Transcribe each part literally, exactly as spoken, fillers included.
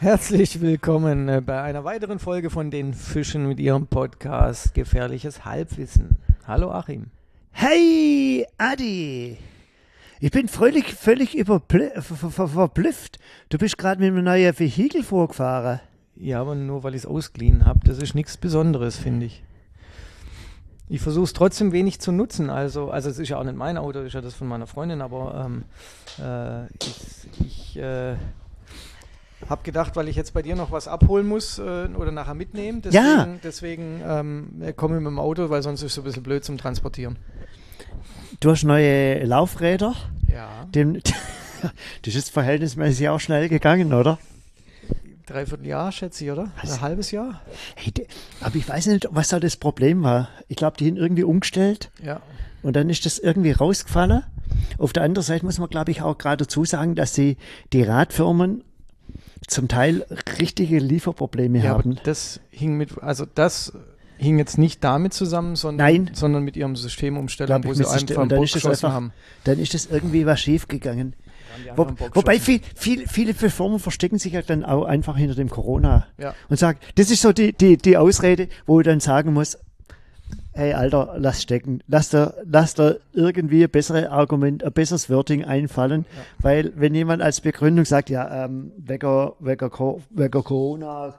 Herzlich willkommen äh, bei einer weiteren Folge von den Fischen mit ihrem Podcast Gefährliches Halbwissen. Hallo Achim. Hey Adi, ich bin völlig, völlig überblü- ver- ver- verblüfft. Du bist gerade mit einem neuen Vehikel vorgefahren. Ja, aber nur weil ich es ausgeliehen habe. Das ist nichts Besonderes, finde ich. Ich versuche es trotzdem wenig zu nutzen. Also, also es ist ja auch nicht mein Auto, ist ja das von meiner Freundin, aber ähm, äh, ich, ich äh, habe gedacht, weil ich jetzt bei dir noch was abholen muss äh, oder nachher mitnehmen. Deswegen, Ja. deswegen ähm, komme ich mit dem Auto, weil sonst ist es so ein bisschen blöd zum Transportieren. Du hast neue Laufräder. Ja. Dem, das ist verhältnismäßig auch schnell gegangen, oder? Dreiviertel Jahr, schätze ich, oder? Was? Ein halbes Jahr? Hey, de- aber ich weiß nicht, was da das Problem war. Ich glaube, die haben irgendwie umgestellt Ja. und dann ist das irgendwie rausgefallen. Auf der anderen Seite muss man, glaube ich, auch gerade dazu sagen, dass die, die Radfirmen zum Teil richtige Lieferprobleme Ja, haben. aber das hing mit, also das hing jetzt nicht damit zusammen, sondern, Nein. sondern mit ihrem Systemumstellung, Glaub wo ich, sie mit einfach System- am und dann Bock ist das geschossen einfach- haben. Dann ist das irgendwie was schief gegangen. Haben die Wo, einfach am Bock wobei geschossen. viel, viel, viele Firmen verstecken sich ja dann auch einfach hinter dem Corona Ja. und sagen, das ist so die, die, die Ausrede, wo ich dann sagen muss, hey Alter, lass stecken, lass dir, lass dir irgendwie ein besseres Argument, ein besseres Wording einfallen, Ja. weil wenn jemand als Begründung sagt, ja, ähm, wegen, wegen, Co- wegen Corona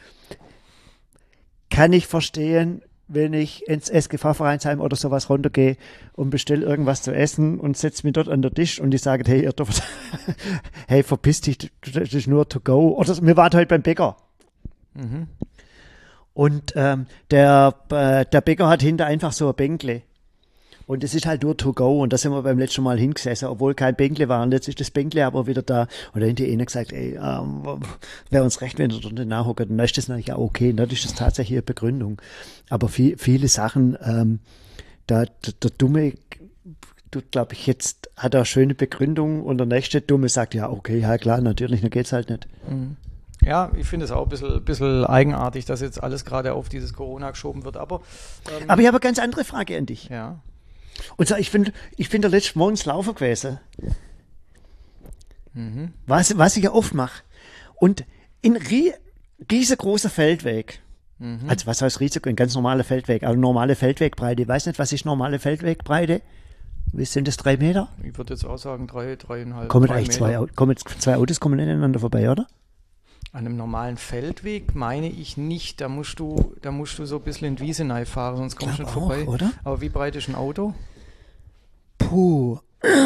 kann ich verstehen, wenn ich ins S G V-Vereinsheim oder sowas runtergehe und bestelle irgendwas zu essen und setze mich dort an den Tisch und die sagen, hey, ihr dürft, hey, verpiss dich, das ist nur to go. Oder wir waren heute beim Bäcker. Mhm. Und ähm, der, äh, der Bäcker hat hinter einfach so ein Bänkle. Und das ist halt nur to go. Und da sind wir beim letzten Mal hingesessen, obwohl kein Bänkle war. Und jetzt ist das Bänkle aber wieder da. Und da hat hinter einer gesagt, ey, ähm, wäre uns recht, wenn ihr dort nachhocken. Und dann ist das natürlich auch okay. Und dann ist das tatsächlich eine Begründung. Aber viel, viele Sachen, ähm, da, der, der Dumme, du glaube ich, jetzt hat er eine schöne Begründung und der nächste Dumme sagt, ja, okay, ja klar, natürlich, dann geht's halt nicht. Mhm. Ja, ich finde es auch ein bisschen, bisschen eigenartig, dass jetzt alles gerade auf dieses Corona geschoben wird, aber ähm, Aber ich habe eine ganz andere Frage an dich. ja. Und zwar, ich bin, ich bin der letzte Morgens laufen gewesen. Mhm. Was, was ich ja oft mache. Und in rie riesengroßer Feldweg. Mhm. Also was heißt riesig? Ein ganz normaler Feldweg. Aber normale Feldwegbreite. Ich weiß nicht, was ist normale Feldwegbreite? Wie sind das, drei Meter? Ich würde jetzt auch sagen, drei, dreieinhalb, Kommen drei eigentlich zwei, Meter. Au- kommen jetzt zwei Autos kommen ineinander vorbei, oder? An einem normalen Feldweg meine ich nicht. Da musst du, da musst du so ein bisschen in die Wiese fahren, sonst kommst du nicht Glaub auch, vorbei. oder? Aber wie breit ist ein Auto? Puh.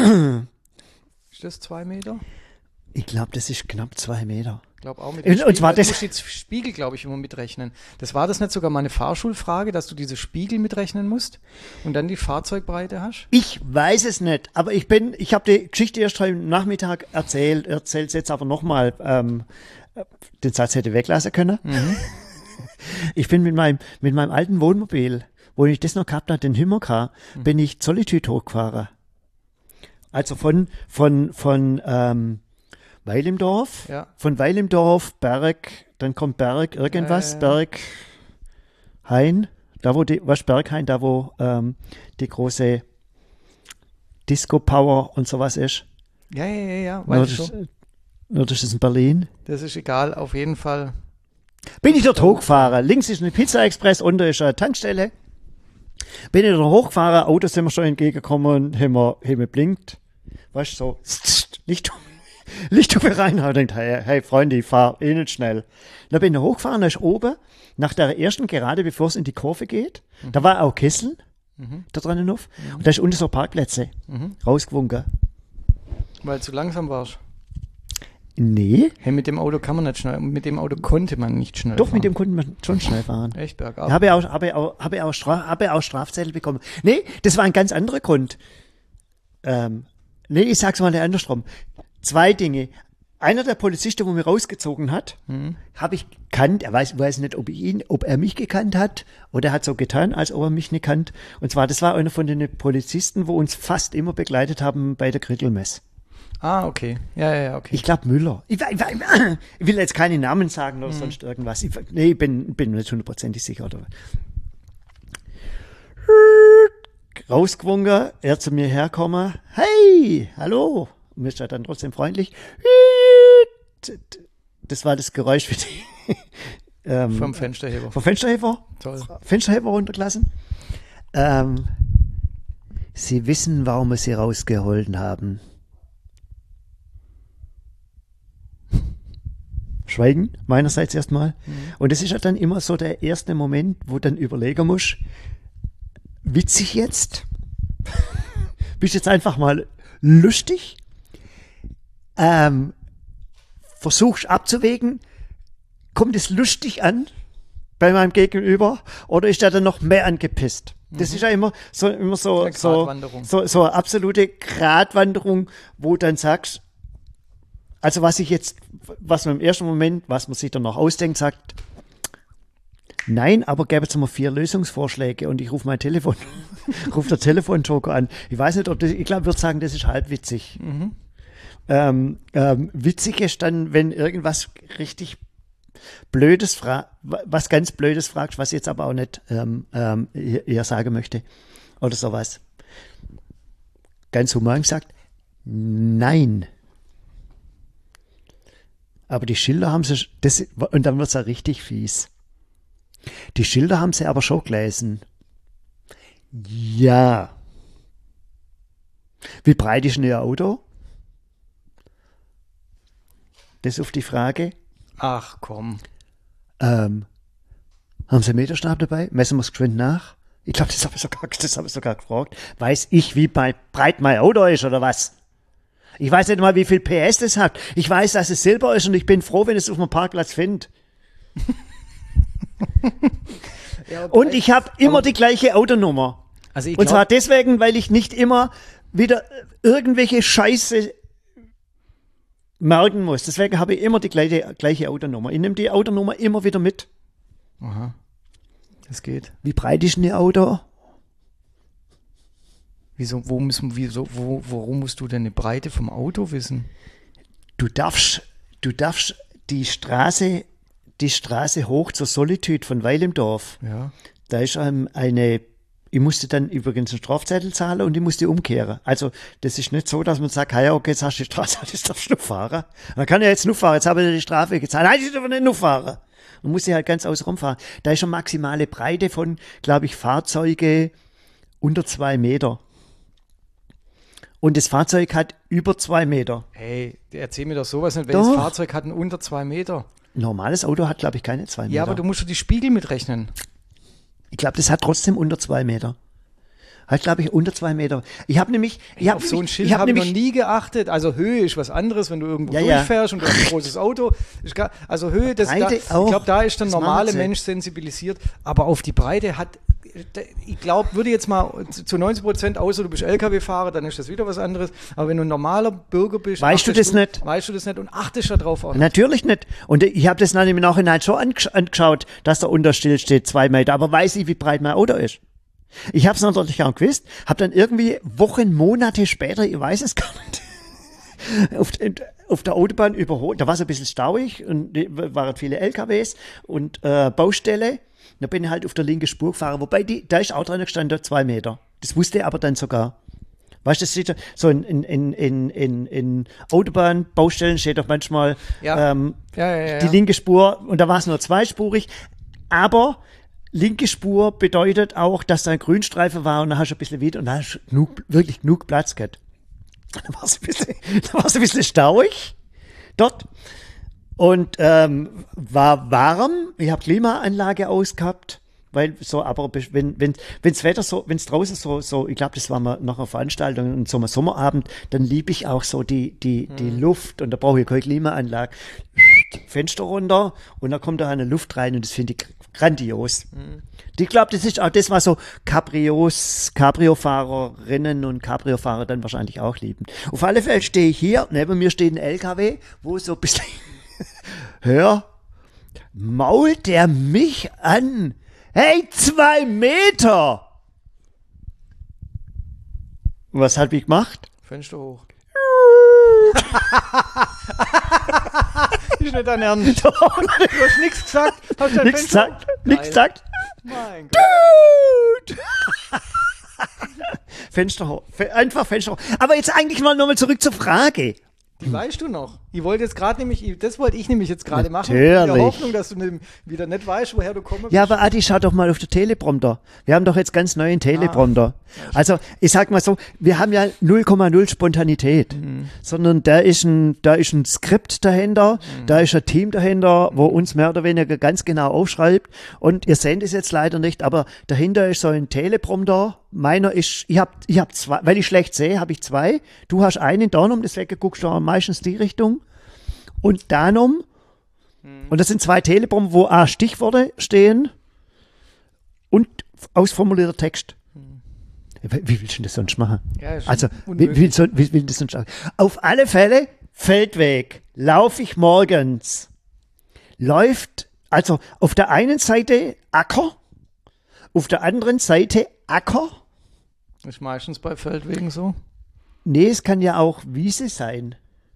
Ist das zwei Meter? Ich glaube, das ist knapp zwei Meter. Ich glaube auch mit Und- dem und zwar Spiegel. Du das- musst die Spiegel, glaube ich, immer mitrechnen. Das war das nicht sogar mal eine Fahrschulfrage, dass du diese Spiegel mitrechnen musst und dann die Fahrzeugbreite hast? Ich weiß es nicht, aber ich bin, ich habe die Geschichte erst heute Nachmittag erzählt, erzähl's jetzt aber nochmal. Ähm, den Satz hätte ich weglassen können. Mhm. Ich bin mit meinem, mit meinem alten Wohnmobil, wo ich das noch gehabt habe, den Hümmercar, Mhm. bin ich Zollitüt hochgefahren. Also von, von, von ähm, Weil im Dorf, Ja. von Weil im Dorf, Berg, dann kommt Berg, irgendwas, Äh. Berg, Hain, da wo die, was Berghain, da wo ähm, die große Disco Power und sowas ist. Ja, ja, ja, ja. Nur Weiß ich das, schon. nur das ist in Berlin. Das ist egal, auf jeden Fall. Bin ich dort hochgefahren. Links ist eine Pizza Express, unten ist eine Tankstelle. Bin ich dort hochgefahren, Autos sind mir schon entgegengekommen, haben wir, haben wir blinkt. Weißt du, so, Licht, Lichthupe rein, und denkt, hey, hey Freunde, ich fahre eh nicht schnell. Dann bin ich hochgefahren, da ist oben, nach der ersten Gerade, bevor es in die Kurve geht, Mhm. da war auch Kessel, Mhm. da drinnen noch, und da ist unten so Parkplätze, Mhm. rausgewunken. Weil du zu langsam warst. Nee, Hey, mit dem Auto kann man nicht schnell, mit dem Auto konnte man nicht schnell doch, fahren. mit dem konnten wir schon schnell fahren. Echt bergab. Habe ich auch, habe ich auch, habe ich auch, Straf, habe ich auch Strafzettel bekommen. Nee, das war ein ganz anderer Grund. Ähm, nee, ich sag's mal andersrum. Zwei Dinge. Einer der Polizisten, wo mich rausgezogen hat, Mhm. habe ich gekannt. Er weiß, weiß nicht, ob ich ihn, ob er mich gekannt hat oder er hat so getan, als ob er mich nicht kannt. Und zwar, das war einer von den Polizisten, wo uns fast immer begleitet haben bei der Grittelmess. Ah, okay. Ja, ja, ja, okay. Ich glaube Müller. Ich, ich, ich will jetzt keine Namen sagen oder sonst irgendwas. Ich, nee, ich bin, bin nicht hundertprozentig sicher. Oder? Rausgewungen, er zu mir herkommen. Hey, hallo. Und mir ist er dann trotzdem freundlich. das war das Geräusch für die, ähm, Vom Fensterheber. vom Fensterheber. Toll. Fensterheber runtergelassen. Ähm, Sie wissen, warum wir sie rausgeholt haben. Schweigen, meinerseits erstmal. Mhm. Und das ist ja dann immer so der erste Moment, wo dann überlegen musst, witzig jetzt? Bist jetzt einfach mal lustig? Ähm, versuchst abzuwägen, kommt es lustig an bei meinem Gegenüber oder ist der dann noch mehr angepisst? Das mhm. ist ja immer so, immer so, so, so, so eine absolute Gratwanderung, wo dann sagst, also was ich jetzt, was man im ersten Moment, was man sich dann noch ausdenkt, sagt, nein, aber gäbe jetzt mal vier Lösungsvorschläge und ich rufe mein Telefon, rufe der Telefonjoker an. Ich weiß nicht, ob das, ich glaube, ich würde sagen, das ist halb witzig. Mhm. Ähm, ähm, witzig ist dann, wenn irgendwas richtig Blödes, fra- was ganz Blödes fragst, was ich jetzt aber auch nicht ähm, ähm, eher sagen möchte oder sowas. Ganz human gesagt, nein. Aber die Schilder haben sie, das, und dann wird es ja richtig fies. Die Schilder haben sie aber schon gelesen. Ja. Wie breit ist denn Ihr Auto? Das ist auf die Frage. Ach komm. Ähm, haben Sie einen Meterstab dabei? Messen wir es geschwind nach? Ich glaube, das habe ich, sogar, das hab ich sogar gefragt. Weiß ich, wie breit mein Auto ist oder was? Ich weiß nicht mal, wie viel P S das hat. Ich weiß, dass es Silber ist und ich bin froh, wenn ich es auf dem Parkplatz finde. Ja, und ich habe immer die gleiche Autonummer. Also ich und zwar deswegen, weil ich nicht immer wieder irgendwelche Scheiße merken muss. Deswegen habe ich immer die gleiche, gleiche Autonummer. Ich nehme die Autonummer immer wieder mit. Aha. Das geht. Wie breit ist denn Ihr Auto? Wieso, wo müssen, wieso, wo, warum musst du denn die Breite vom Auto wissen? Du darfst, du darfst die Straße, die Straße hoch zur Solitude von Weil im Dorf. Ja. Da ist ähm, eine, ich musste dann übrigens einen Strafzettel zahlen und ich musste umkehren. Also das ist nicht so, dass man sagt, ja, okay, jetzt hast du die Straße, jetzt darfst du nur fahren. Man kann ja jetzt nur fahren, jetzt habe ich die Strafe gezahlt. Nein, ich darf nicht nur fahren. Man muss ja halt ganz außen rum fahren. Da ist eine maximale Breite von, glaube ich, Fahrzeuge unter zwei Meter. Und das Fahrzeug hat über zwei Meter. Hey, erzähl mir doch sowas nicht. Welches Fahrzeug hat ein unter zwei Meter? Ein normales Auto hat, glaube ich, keine zwei Meter. Ja, aber du musst doch die Spiegel mitrechnen. Ich glaube, das hat trotzdem unter zwei Meter. Hat, glaube ich, unter zwei Meter. Ich habe nämlich... Ich hab Auf so ein Schild ich hab habe ich nämlich, noch nie geachtet. Also Höhe ist was anderes, wenn du irgendwo ja, durchfährst ja. und du hast ein großes Auto. Ich, also Höhe, das, da, ich glaube, da ist der das normale Mensch sensibilisiert. Aber auf die Breite hat... Ich glaube, würde jetzt mal zu neunzig Prozent, außer du bist L K W-Fahrer, dann ist das wieder was anderes. Aber wenn du ein normaler Bürger bist, weißt du das du, nicht? Weißt du das nicht und achtest da drauf auch. Natürlich nicht. Und ich habe das dann im Nachhinein schon angesch- angeschaut, dass der Unterstill steht, zwei Meter. Aber weiß ich, wie breit mein Auto ist. Ich habe es natürlich auch gewusst, habe dann irgendwie Wochen, Monate später, ich weiß es gar nicht, auf, auf der Autobahn überholt. Da war es ein bisschen stauig und waren viele L K Ws und äh, Baustelle. Da bin ich halt auf der linken Spur gefahren, wobei die, da ist auch dran gestanden, zwei Meter. Das wusste er aber dann sogar. Weißt du, das steht so in, in, in, in, in, in Autobahnbaustellen steht doch manchmal ja. Ähm, ja, ja, ja, die ja. linke Spur und da war es nur zweispurig, aber linke Spur bedeutet auch, dass da ein Grünstreifen war und da hast du ein bisschen wieder und da hast du genug, wirklich genug Platz gehabt. Da war es ein bisschen, da war es ein bisschen stauig dort. Und ähm, war warm, ich habe Klimaanlage ausgehabt, weil so, aber wenn wenn wenn's Wetter so, wenn es draußen so, so, ich glaube, das war mal nach einer Veranstaltung, und so einem Sommerabend, dann liebe ich auch so die, die, die hm. Luft und da brauche ich keine Klimaanlage. Fenster runter und da kommt da eine Luft rein und das finde ich grandios. Hm. Ich glaube, das ist auch das, was so Cabrios, Cabrio-Fahrerinnen und Cabrio-Fahrer dann wahrscheinlich auch lieben. Auf alle Fälle stehe ich hier, neben mir steht ein L K W, wo so ein bisschen hör, mault der mich an. Hey, zwei Meter! Was hat ich gemacht? Fenster hoch. Ist nicht dein Ernst. Du hast nichts gesagt. Hast du nichts gesagt. Nichts gesagt. Mein Gott. Dude! Fenster hoch. Einfach Fenster hoch. Aber jetzt eigentlich mal nochmal zurück zur Frage. Die weißt du noch? Ich wollte jetzt gerade nämlich, ich- das wollte ich nämlich jetzt gerade machen. In Natürlich. der Hoffnung, dass du ne, wieder nicht weißt, woher du kommst. Ja, aber Adi, schau doch mal auf den Teleprompter. Wir haben doch jetzt ganz neuen Teleprompter. Also, ich sag mal so, wir haben ja null Komma null Spontanität, sondern da ist ein, da ist ein Skript dahinter, da ist ein Team dahinter, wo uns mehr oder weniger ganz genau aufschreibt. Und ihr seht es jetzt leider nicht, aber dahinter ist so ein Teleprompter. Meiner ist, ich hab, ich hab zwei, weil ich schlecht sehe, habe ich zwei. Du hast einen Darum, deswegen guckst du meistens die Richtung. Und Danum. Und das sind zwei Teleprompter, wo A Stichworte stehen und ausformulierter Text. Wie wie willst du das sonst machen? Ja, ist Also, wie, unmöglich. wie, soll, wie will das sonst machen? Auf alle Fälle, Feldweg, laufe ich morgens. Läuft, also auf der einen Seite Acker, auf der anderen Seite Acker. Ist meistens bei Feldwegen so. Nee, es kann ja auch Wiese sein.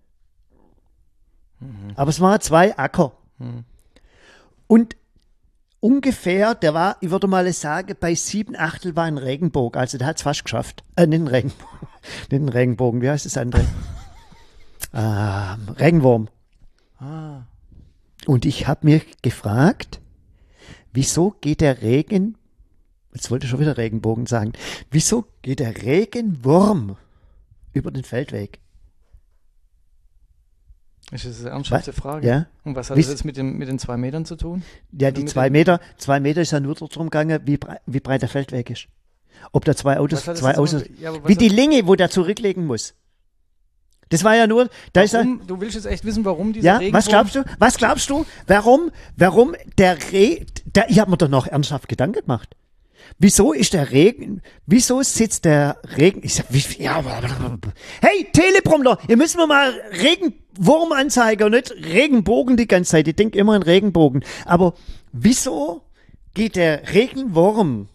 Aber es waren zwei Acker. Und ungefähr, der war, ich würde mal sagen, bei sieben Achtel war ein Regenbogen. Also der hat es fast geschafft. Äh, nicht ein Regenbogen. Nicht ein Regenbogen, wie heißt das andere? ähm, Regenwurm. Ah. Und ich habe mir gefragt, wieso geht der Regen, jetzt wollte ich schon wieder Regenbogen sagen, wieso geht der Regenwurm über den Feldweg? Ist das eine ernsthafte Frage? Ja. Und was hat Wiss- das jetzt mit, dem, mit den zwei Metern zu tun? Ja, Oder die mit zwei dem- Meter, zwei Meter ist ja nur darum gegangen, wie, brei wie breit der Feldweg ist. Ob da zwei Autos, Was hat das zwei jetzt Autos, aber- ja, aber was wie die hat- Länge, wo der zurücklegen muss. Das war ja nur, da ist er, Warum, du willst jetzt echt wissen, warum dieser ja, Regenwurm... was glaubst du, was glaubst du, warum, warum der Re, der, ich habe mir doch noch ernsthaft Gedanken gemacht. Wieso ist der Regen, wieso sitzt der Regen, ich sag, wie, ja, hey, Teleprompter, ihr müsst mir mal Regenwurmanzeige und nicht Regenbogen die ganze Zeit. Ich denke immer an Regenbogen. Aber wieso geht der Regenwurm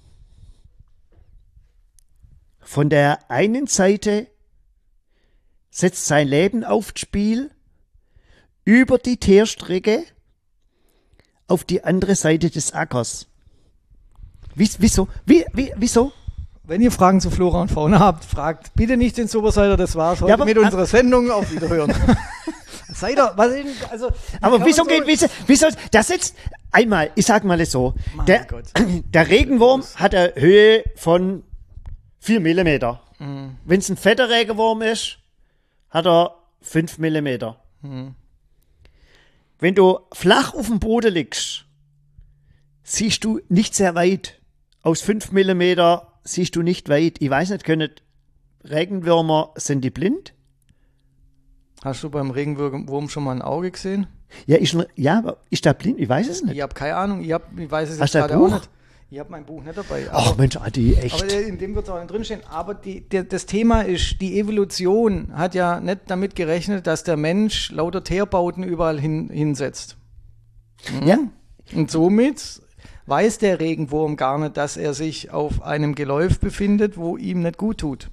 von der einen Seite, setzt sein Leben aufs Spiel, über die Teerstrecke auf die andere Seite des Ackers? Wie, wieso? Wie, wie, wieso? Wenn ihr Fragen zu Flora und Fauna habt, fragt bitte nicht den Superseiter, das war's heute Ja, aber- mit unserer Sendung. Auf Wiederhören. Seiter, was ist denn, also... wie Aber kann wieso man so- geht, wieso, wieso, das jetzt, einmal, ich sag mal so, Mein der, Gott. der Regenwurm hat eine Höhe von vier Millimeter. Mhm. Wenn es ein fetter Regenwurm ist, hat er fünf Millimeter. Mhm. Wenn du flach auf dem Boden liegst, siehst du nicht sehr weit. Aus fünf Millimeter siehst du nicht weit. Ich weiß nicht, können Regenwürmer, sind die blind? Hast du beim Regenwurm schon mal ein Auge gesehen? Ja, ist, ein- ja, aber ist der blind? Ich weiß es nicht. Ich habe keine Ahnung, ich, hab, ich weiß es Hast jetzt du ein gerade auch Buch? nicht. Ich habe mein Buch nicht dabei. Ach Mensch, Adi, echt. Aber in dem wird es auch nicht drinstehen. Aber die, der, das Thema ist, die Evolution hat ja nicht damit gerechnet, dass der Mensch lauter Teerbauten überall hin, hinsetzt. ja? Und somit weiß der Regenwurm gar nicht, dass er sich auf einem Geläuf befindet, wo ihm nicht gut tut.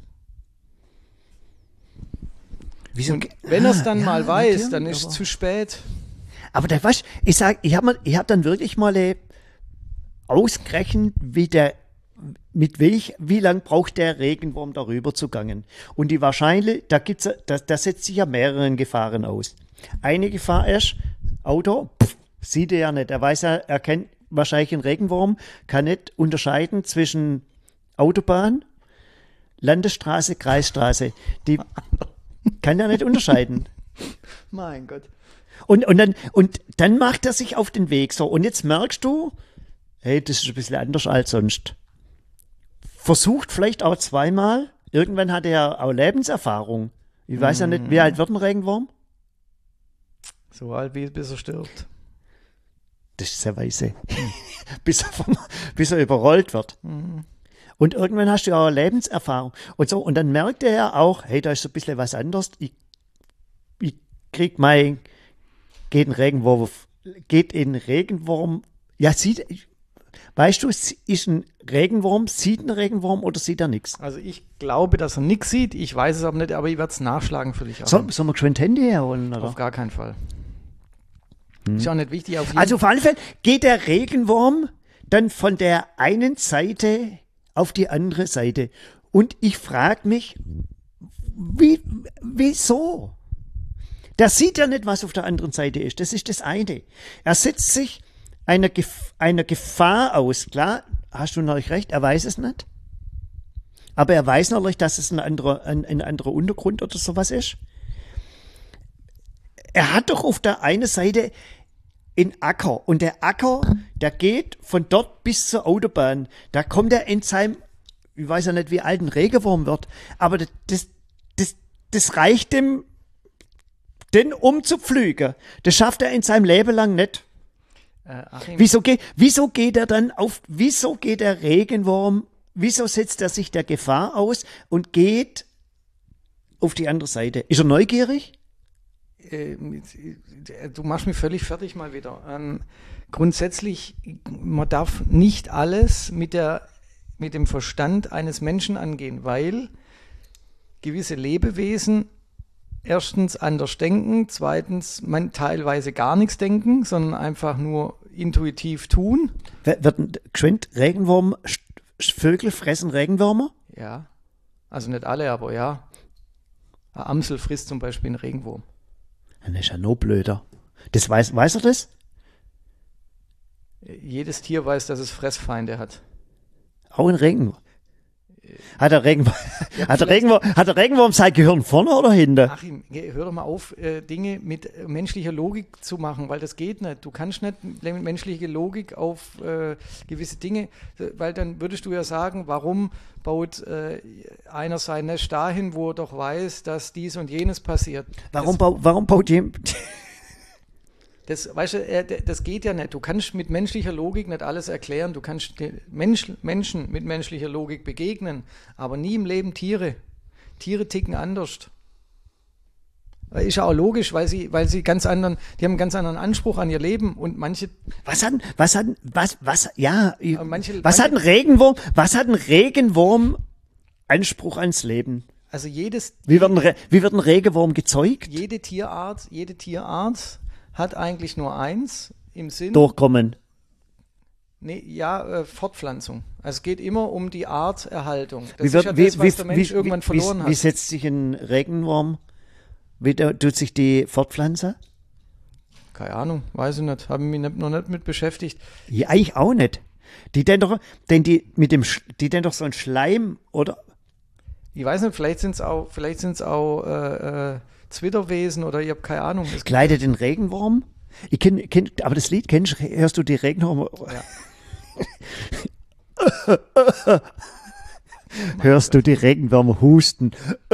Wieso? Und wenn er es dann Ah, mal ja, weiß, natürlich, dann ist es aber- zu spät. Aber da weißt, ich sag, ich habe ich hab dann wirklich mal äh, ausgerechnet, wie der, mit welch, wie lang braucht der Regenwurm darüber zu gangen. Und die wahrscheinlich, da gibt's, da, da setzt sich ja mehreren Gefahren aus. Eine Gefahr ist, Auto, pff, sieht er ja nicht. Er weiß ja, er kennt wahrscheinlich einen Regenwurm, kann nicht unterscheiden zwischen Autobahn, Landesstraße, Kreisstraße. Die kann er nicht unterscheiden. Mein Gott. Und, und, dann, und dann macht er sich auf den Weg. So, und jetzt merkst du, hey, das ist ein bisschen anders als sonst. Versucht vielleicht auch zweimal. Irgendwann hat er auch Lebenserfahrung. Ich weiß ja nicht, wie alt wird ein Regenwurm? So alt wie bis er stirbt. Das ist sehr weise. bis, er vom, bis er überrollt wird. Und irgendwann hast du ja auch Lebenserfahrung. Und so, und dann merkt er ja auch, hey, da ist so ein bisschen was anderes. Ich, ich krieg mein, geht ein Regenwurm, geht ein Regenwurm, ja, sieht, weißt du, ist ein Regenwurm, sieht ein Regenwurm oder sieht er nichts? Also ich glaube, dass er nichts sieht. Ich weiß es aber nicht, aber ich werde es nachschlagen für dich. Soll, sollen wir geschwind Handy herholen, oder? Auf gar keinen Fall. Ist auch nicht wichtig. Auf jeden Also auf alle Fälle geht der Regenwurm dann von der einen Seite auf die andere Seite. Und ich frage mich, wie, wieso? Der sieht ja nicht, was auf der anderen Seite ist. Das ist das eine. Er setzt sich einer, Gef- einer Gefahr aus. Klar, hast du natürlich recht, er weiß es nicht. Aber er weiß natürlich, dass es ein anderer, ein, ein anderer Untergrund oder sowas ist. Er hat doch auf der einen Seite einen Acker. Und der Acker, der geht von dort bis zur Autobahn. Da kommt er in seinem, ich weiß ja nicht, wie alt ein Regenwurm wird, aber das, das, das, das reicht dem, den umzupflügen. Das schafft er in seinem Leben lang nicht. Äh, Achim, Wieso, geht, wieso geht er dann auf, wieso geht der Regenwurm, wieso setzt er sich der Gefahr aus und geht auf die andere Seite? Ist er neugierig? äh, du machst mich völlig fertig mal wieder. Ähm, grundsätzlich, man darf nicht alles mit, der, mit dem Verstand eines Menschen angehen, weil gewisse Lebewesen erstens anders denken, zweitens man teilweise gar nichts denken, sondern einfach nur intuitiv tun. Wer- Wird ein geschwind Regenwurm, Sch- Vögel fressen Regenwürmer? Ja, also nicht alle, aber ja. Eine Amsel frisst zum Beispiel einen Regenwurm. Dann ist er noch blöder. Das weiß, weiß er das? Jedes Tier weiß, dass es Fressfeinde hat. Auch ein Regenwurm. Hat der Regenwurm, hat der Regenwurm, hat der Regenwurm sein Gehirn vorne oder hinten? Achim, geh- hör doch mal auf, äh, Dinge mit äh, menschlicher Logik zu machen, weil das geht nicht. Du kannst nicht mit menschlicher Logik auf äh, gewisse Dinge, äh, weil dann würdest du ja sagen, warum baut äh, einer sein Nest dahin, wo er doch weiß, dass dies und jenes passiert. Warum, bau, warum baut jemand? Das, das, weißt du, äh, d- das geht ja nicht. Du kannst mit menschlicher Logik nicht alles erklären. Du kannst den Mensch, Menschen mit menschlicher Logik begegnen, aber nie im Leben Tiere. Tiere ticken anders. Ist ja auch logisch, weil sie, weil sie ganz anderen, die haben einen ganz anderen Anspruch an ihr Leben und manche, Was hat, was hat, was, was, ja, Aber manche- was hat ein Regenwurm, was hat ein Regenwurm Anspruch ans Leben? also jedes, Wie wird ein, Re- wie wird ein Regenwurm gezeugt? jede Tierart, jede Tierart hat eigentlich nur eins im Sinn, Durchkommen. nee, ja, äh, Fortpflanzung. Also es geht immer um die Arterhaltung. Das Wie, wird, ist ja wie, das, was wie, der Mensch wie, irgendwann wie, verloren wie, hat. wie setzt sich ein Regenwurm? Wie der- tut sich die fortpflanzen? Keine Ahnung, weiß ich nicht, habe mich nicht, noch nicht mit beschäftigt. Ja, eigentlich auch nicht. Die denn doch, denn die mit dem, Sch- die denn doch so ein Schleim, oder? Ich weiß nicht, vielleicht sind es auch, vielleicht sind's auch äh, äh, Zwitterwesen oder ich habe keine Ahnung. Es Kleidet den Regenwurm? Ich kenn, kenn, aber das Lied kennst du, hörst du die Regenwürmer? Ja. Hörst du die Regenwürmer husten?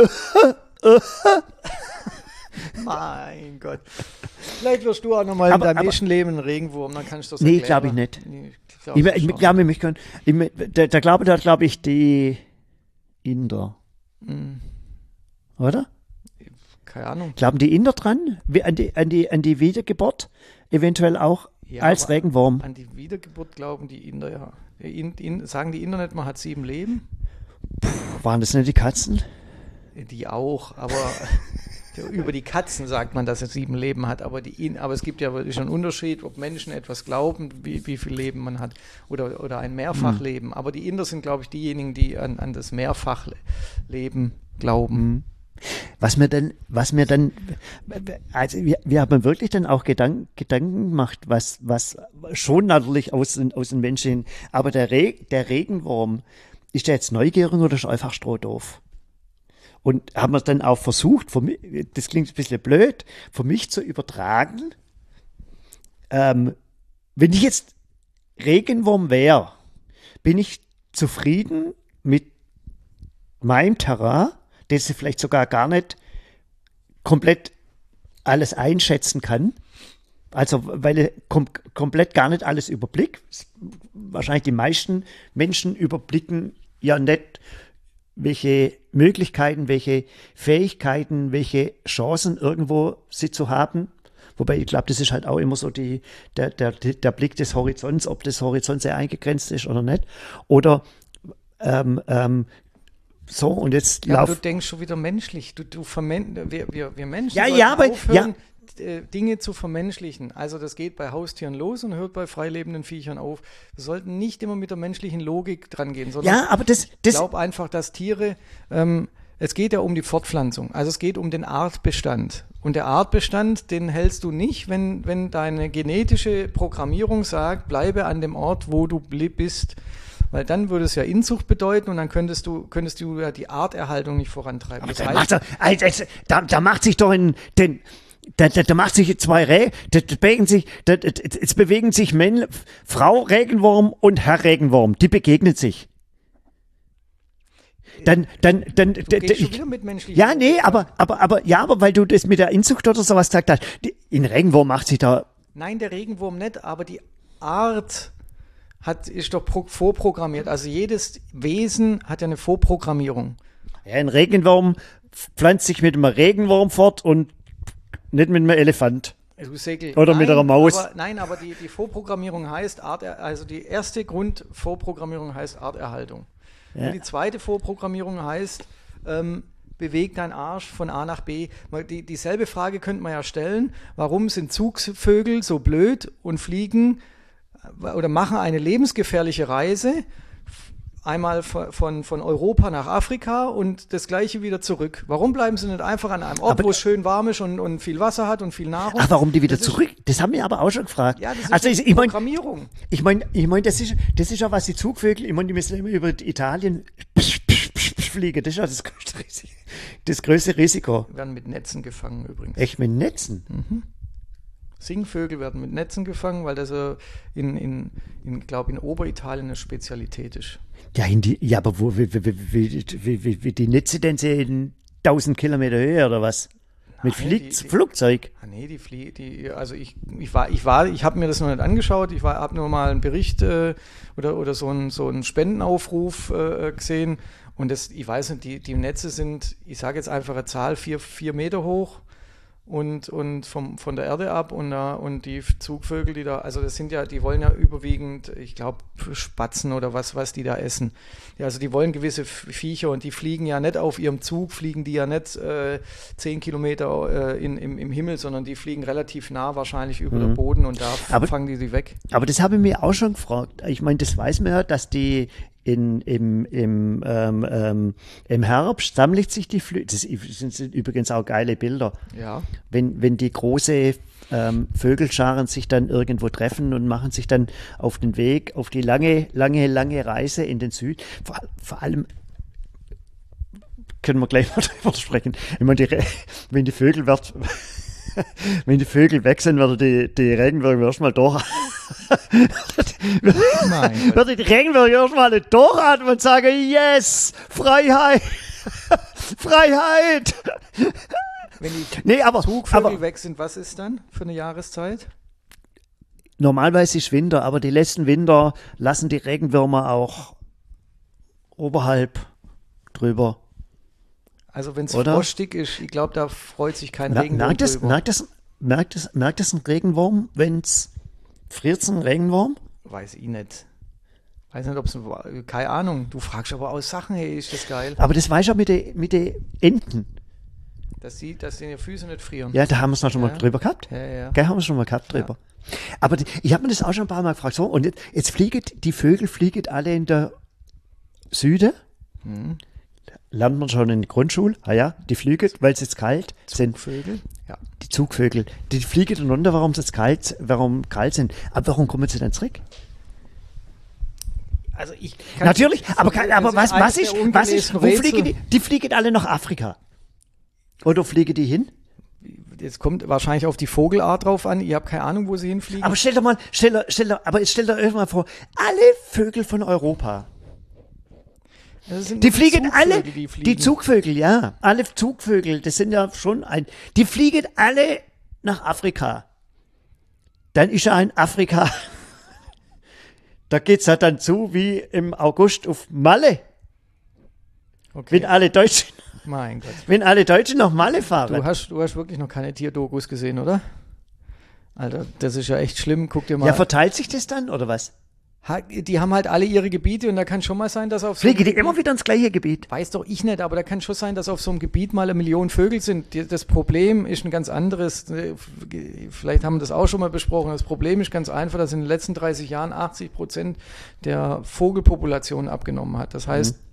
Mein Gott. Vielleicht wirst du auch nochmal in Aber- deinem aber- nächsten Leben ein Regenwurm, dann kannst du das Nee, erklären. glaub ich nicht. Nee, ich glaub Ich, das ich, schon. glaube, mich können, ich, da, da glaube da glaube ich die Inder, Hm, oder? keine Ahnung. Glauben die Inder dran? Wie, an, die, an, die, an die Wiedergeburt? Eventuell auch Ja, als aber Regenwurm? An die Wiedergeburt glauben die Inder, ja. In, in, sagen die Inder nicht, man hat sieben Leben? Waren das nicht die Katzen? Die auch, aber über die Katzen sagt man, dass er sieben Leben hat, aber, die, In- aber es gibt ja wirklich einen Unterschied, ob Menschen etwas glauben, wie, wie viel Leben man hat oder, oder ein Mehrfachleben. Aber die Inder sind, glaube ich, diejenigen, die an, an das Mehrfachleben glauben. Was mir dann, was mir dann, also wir, wir haben wirklich dann auch Gedanken, Gedanken gemacht, was, was schon natürlich aus, den- aus den Menschen, aber der, Re, der Regenwurm, ist der jetzt neugierig oder ist er einfach strohdoof? Und haben wir dann auch versucht, für mich, das klingt ein bisschen blöd, für mich zu übertragen, ähm, wenn ich jetzt Regenwurm wäre, bin ich zufrieden mit meinem Terrain, das ich vielleicht sogar gar nicht komplett alles einschätzen kann. Also, weil ich kom komplett gar nicht alles überblick. Wahrscheinlich die meisten Menschen überblicken ja nicht, welche Möglichkeiten, welche Fähigkeiten, welche Chancen irgendwo sie zu haben. Wobei ich glaube, das ist halt auch immer so die, der, der, der Blick des Horizonts, ob das Horizont sehr eingegrenzt ist oder nicht. Oder ähm, ähm, so, und jetzt Ja, aber lauf. du denkst schon wieder menschlich. Du, du vermen wir, wir, wir Menschen Ja, sollten ja, aber- aufhören, äh, Dinge zu vermenschlichen. Also das geht bei Haustieren los und hört bei freilebenden Viechern auf. Wir sollten nicht immer mit der menschlichen Logik dran gehen, sondern Ja, aber das, ich das, glaube einfach, dass Tiere ähm, es geht ja um die Fortpflanzung. Also es geht um den Artbestand. Und der Artbestand, den hältst du nicht, wenn, wenn deine genetische Programmierung sagt, bleibe an dem Ort, wo du bist. Weil dann würde es ja Inzucht bedeuten und dann könntest du, könntest du ja die Arterhaltung nicht vorantreiben. Aber Das da, heißt, macht er, also, also, da, da macht sich doch in den, da, da, da macht sich zwei Reh, da, da bewegen sich, da, da, jetzt bewegen sich Männle, Frau Regenwurm und Herr Regenwurm, die begegnen sich. Dann, dann, dann, du d- gehst d- schon wieder mit menschlichen ja, nee, aber, aber, aber, ja, aber weil du das mit der Inzucht oder sowas gesagt hast, die, in Regenwurm macht sich da, Nein, der Regenwurm nicht, aber die Art hat, ist doch pro, vorprogrammiert. Also jedes Wesen hat ja eine Vorprogrammierung. ja, ein Regenwurm pflanzt sich mit einem Regenwurm fort und nicht mit einem Elefant. Du Segel. Oder mit einer Maus. Aber, nein, aber die, die Vorprogrammierung heißt Art, also die erste Grundvorprogrammierung heißt Arterhaltung. Ja. Und die zweite Vorprogrammierung heißt, ähm, beweg deinen Arsch von A nach B. Mal Die, dieselbe Frage könnte man ja stellen, warum sind Zugvögel so blöd und fliegen äh, oder machen eine lebensgefährliche Reise, einmal von, von, von Europa nach Afrika und das gleiche wieder zurück. Warum bleiben sie nicht einfach an einem Ort, Aber- wo es schön warm ist und, und viel Wasser hat und viel Nahrung? Ach, warum die wieder Das ist- zurück? Das haben wir aber auch schon gefragt. Ja, das ist also die ich, ich meine, Programmierung. ich meine, ich mein, das ist, das ist ja was die Zugvögel, ich meine, die müssen immer über Italien fliegen. Das ist ja das größte Risiko. Das größte Risiko. Werden mit Netzen gefangen übrigens. Echt mit Netzen? Singvögel werden mit Netzen gefangen, weil das äh, in, in, in glaube in Oberitalien eine Spezialität ist. Ja, in die, ja, aber wo, wie, wie, wie, wie, wie, wie die Netze denn sehen, tausend Kilometer Höhe oder was? Mit Nein, Flieg, die- die- Flugzeug? Ah nee, die Flie die also ich ich war ich war ich habe mir das noch nicht angeschaut, ich war habe nur mal einen Bericht äh, oder oder so einen so einen Spendenaufruf äh, gesehen und das ich weiß nicht, die die Netze sind, ich sage jetzt einfach eine Zahl, vier, vier Meter hoch und und vom von der Erde ab und da und die Zugvögel, die da, also das sind ja, die wollen ja überwiegend, ich glaube Spatzen oder was was die da essen. Ja, also die wollen gewisse Viecher und die fliegen ja nicht auf ihrem Zug, fliegen die ja nicht äh, zehn Kilometer äh, in, im, im Himmel, sondern die fliegen relativ nah wahrscheinlich über den Boden und da Aber- fangen die sie weg. Aber das habe ich mir auch schon gefragt. Ich meine, das weiß man ja, dass die in, im, im, ähm, ähm, im Herbst sammelt sich die Flüge. Das sind, sind übrigens auch geile Bilder. Ja. Wenn, wenn die große ähm, Vögelscharen sich dann irgendwo treffen und machen sich dann auf den Weg, auf die lange, lange, lange Reise in den Süden. Vor, vor allem können wir gleich mal drüber sprechen. Ich meine, die, Re- wenn die Vögel wird, wenn die Vögel weg sind, werden die, die Regenwürmer erstmal durch. Nein. Würde die Regenwürmer erstmal durchatmen und sagen, yes, Freiheit, Freiheit. Wenn die Nee, aber, Zugvögel aber weg sind, was ist dann für eine Jahreszeit? normalerweise ist Winter, aber die letzten Winter lassen die Regenwürmer auch oberhalb drüber. Also wenn es Oder? frostig ist, ich glaube, da freut sich kein Mer- Regenwurm Merkt das, drüber. merkt das, merkt das, merkt das ein Regenwurm, wenn es friert, ein Regenwurm? Weiß ich nicht. Weiß nicht, ob es, keine Ahnung. Du fragst aber aus Sachen, hey, ist das geil, Aber das weiß ich auch mit den mit den Enten. dass sie, dass die Füße nicht frieren. Ja, da haben wir es noch schon mal Ja. drüber gehabt. Ja, ja. Gell, haben wir schon mal gehabt drüber. Aber die, ich habe mir das auch schon ein paar Mal gefragt. So, und jetzt, jetzt fliegen die Vögel fliegen alle in der Süde. Hm. Lernt man schon in der Grundschule. Ah ja, die fliegen, weil es jetzt kalt sind. Vögel? Ja. Die Zugvögel. Die fliegen dann runter, warum sie jetzt kalt, warum kalt sind. Aber warum kommen sie dann zurück? Also ich kann- Natürlich, aber, das kann, aber ist was, eines was der ist, was ist, ungelesenen wo Rätsel. fliegen die? Die fliegen alle nach Afrika. Oder fliegen die hin? Jetzt kommt wahrscheinlich auf die Vogelart drauf an. Ihr habt keine Ahnung, wo sie hinfliegen. Aber stell dir mal, stell dir, stell dir, aber jetzt stell dir irgendwann mal vor, alle Vögel von Europa, Das sind die nur fliegen Zugvögel, alle, die, die, fliegen. Zugvögel, ja, alle Zugvögel, das sind ja schon ein, die fliegen alle nach Afrika. Dann ist ja ein Afrika, da geht's ja dann zu wie im August auf Malle, Okay. wenn alle Deutschen, Mein Gott. wenn alle Deutschen nach Malle fahren. Du hast, du hast wirklich noch keine Tierdokus gesehen, oder? Alter, das ist ja echt schlimm. Guck dir mal. Ja, verteilt sich das dann, oder was? Ha- die haben halt alle ihre Gebiete und da kann schon mal sein, dass auf so einem Fliegen die Gebiet- immer wieder ins gleiche Gebiet? Weiß doch ich nicht, aber da kann schon sein, dass auf so einem Gebiet mal eine Million Vögel sind. Die- Das Problem ist ein ganz anderes. Vielleicht haben wir das auch schon mal besprochen. Das Problem ist ganz einfach, dass in den letzten dreißig Jahren achtzig Prozent der Vogelpopulation abgenommen hat. Das heißt,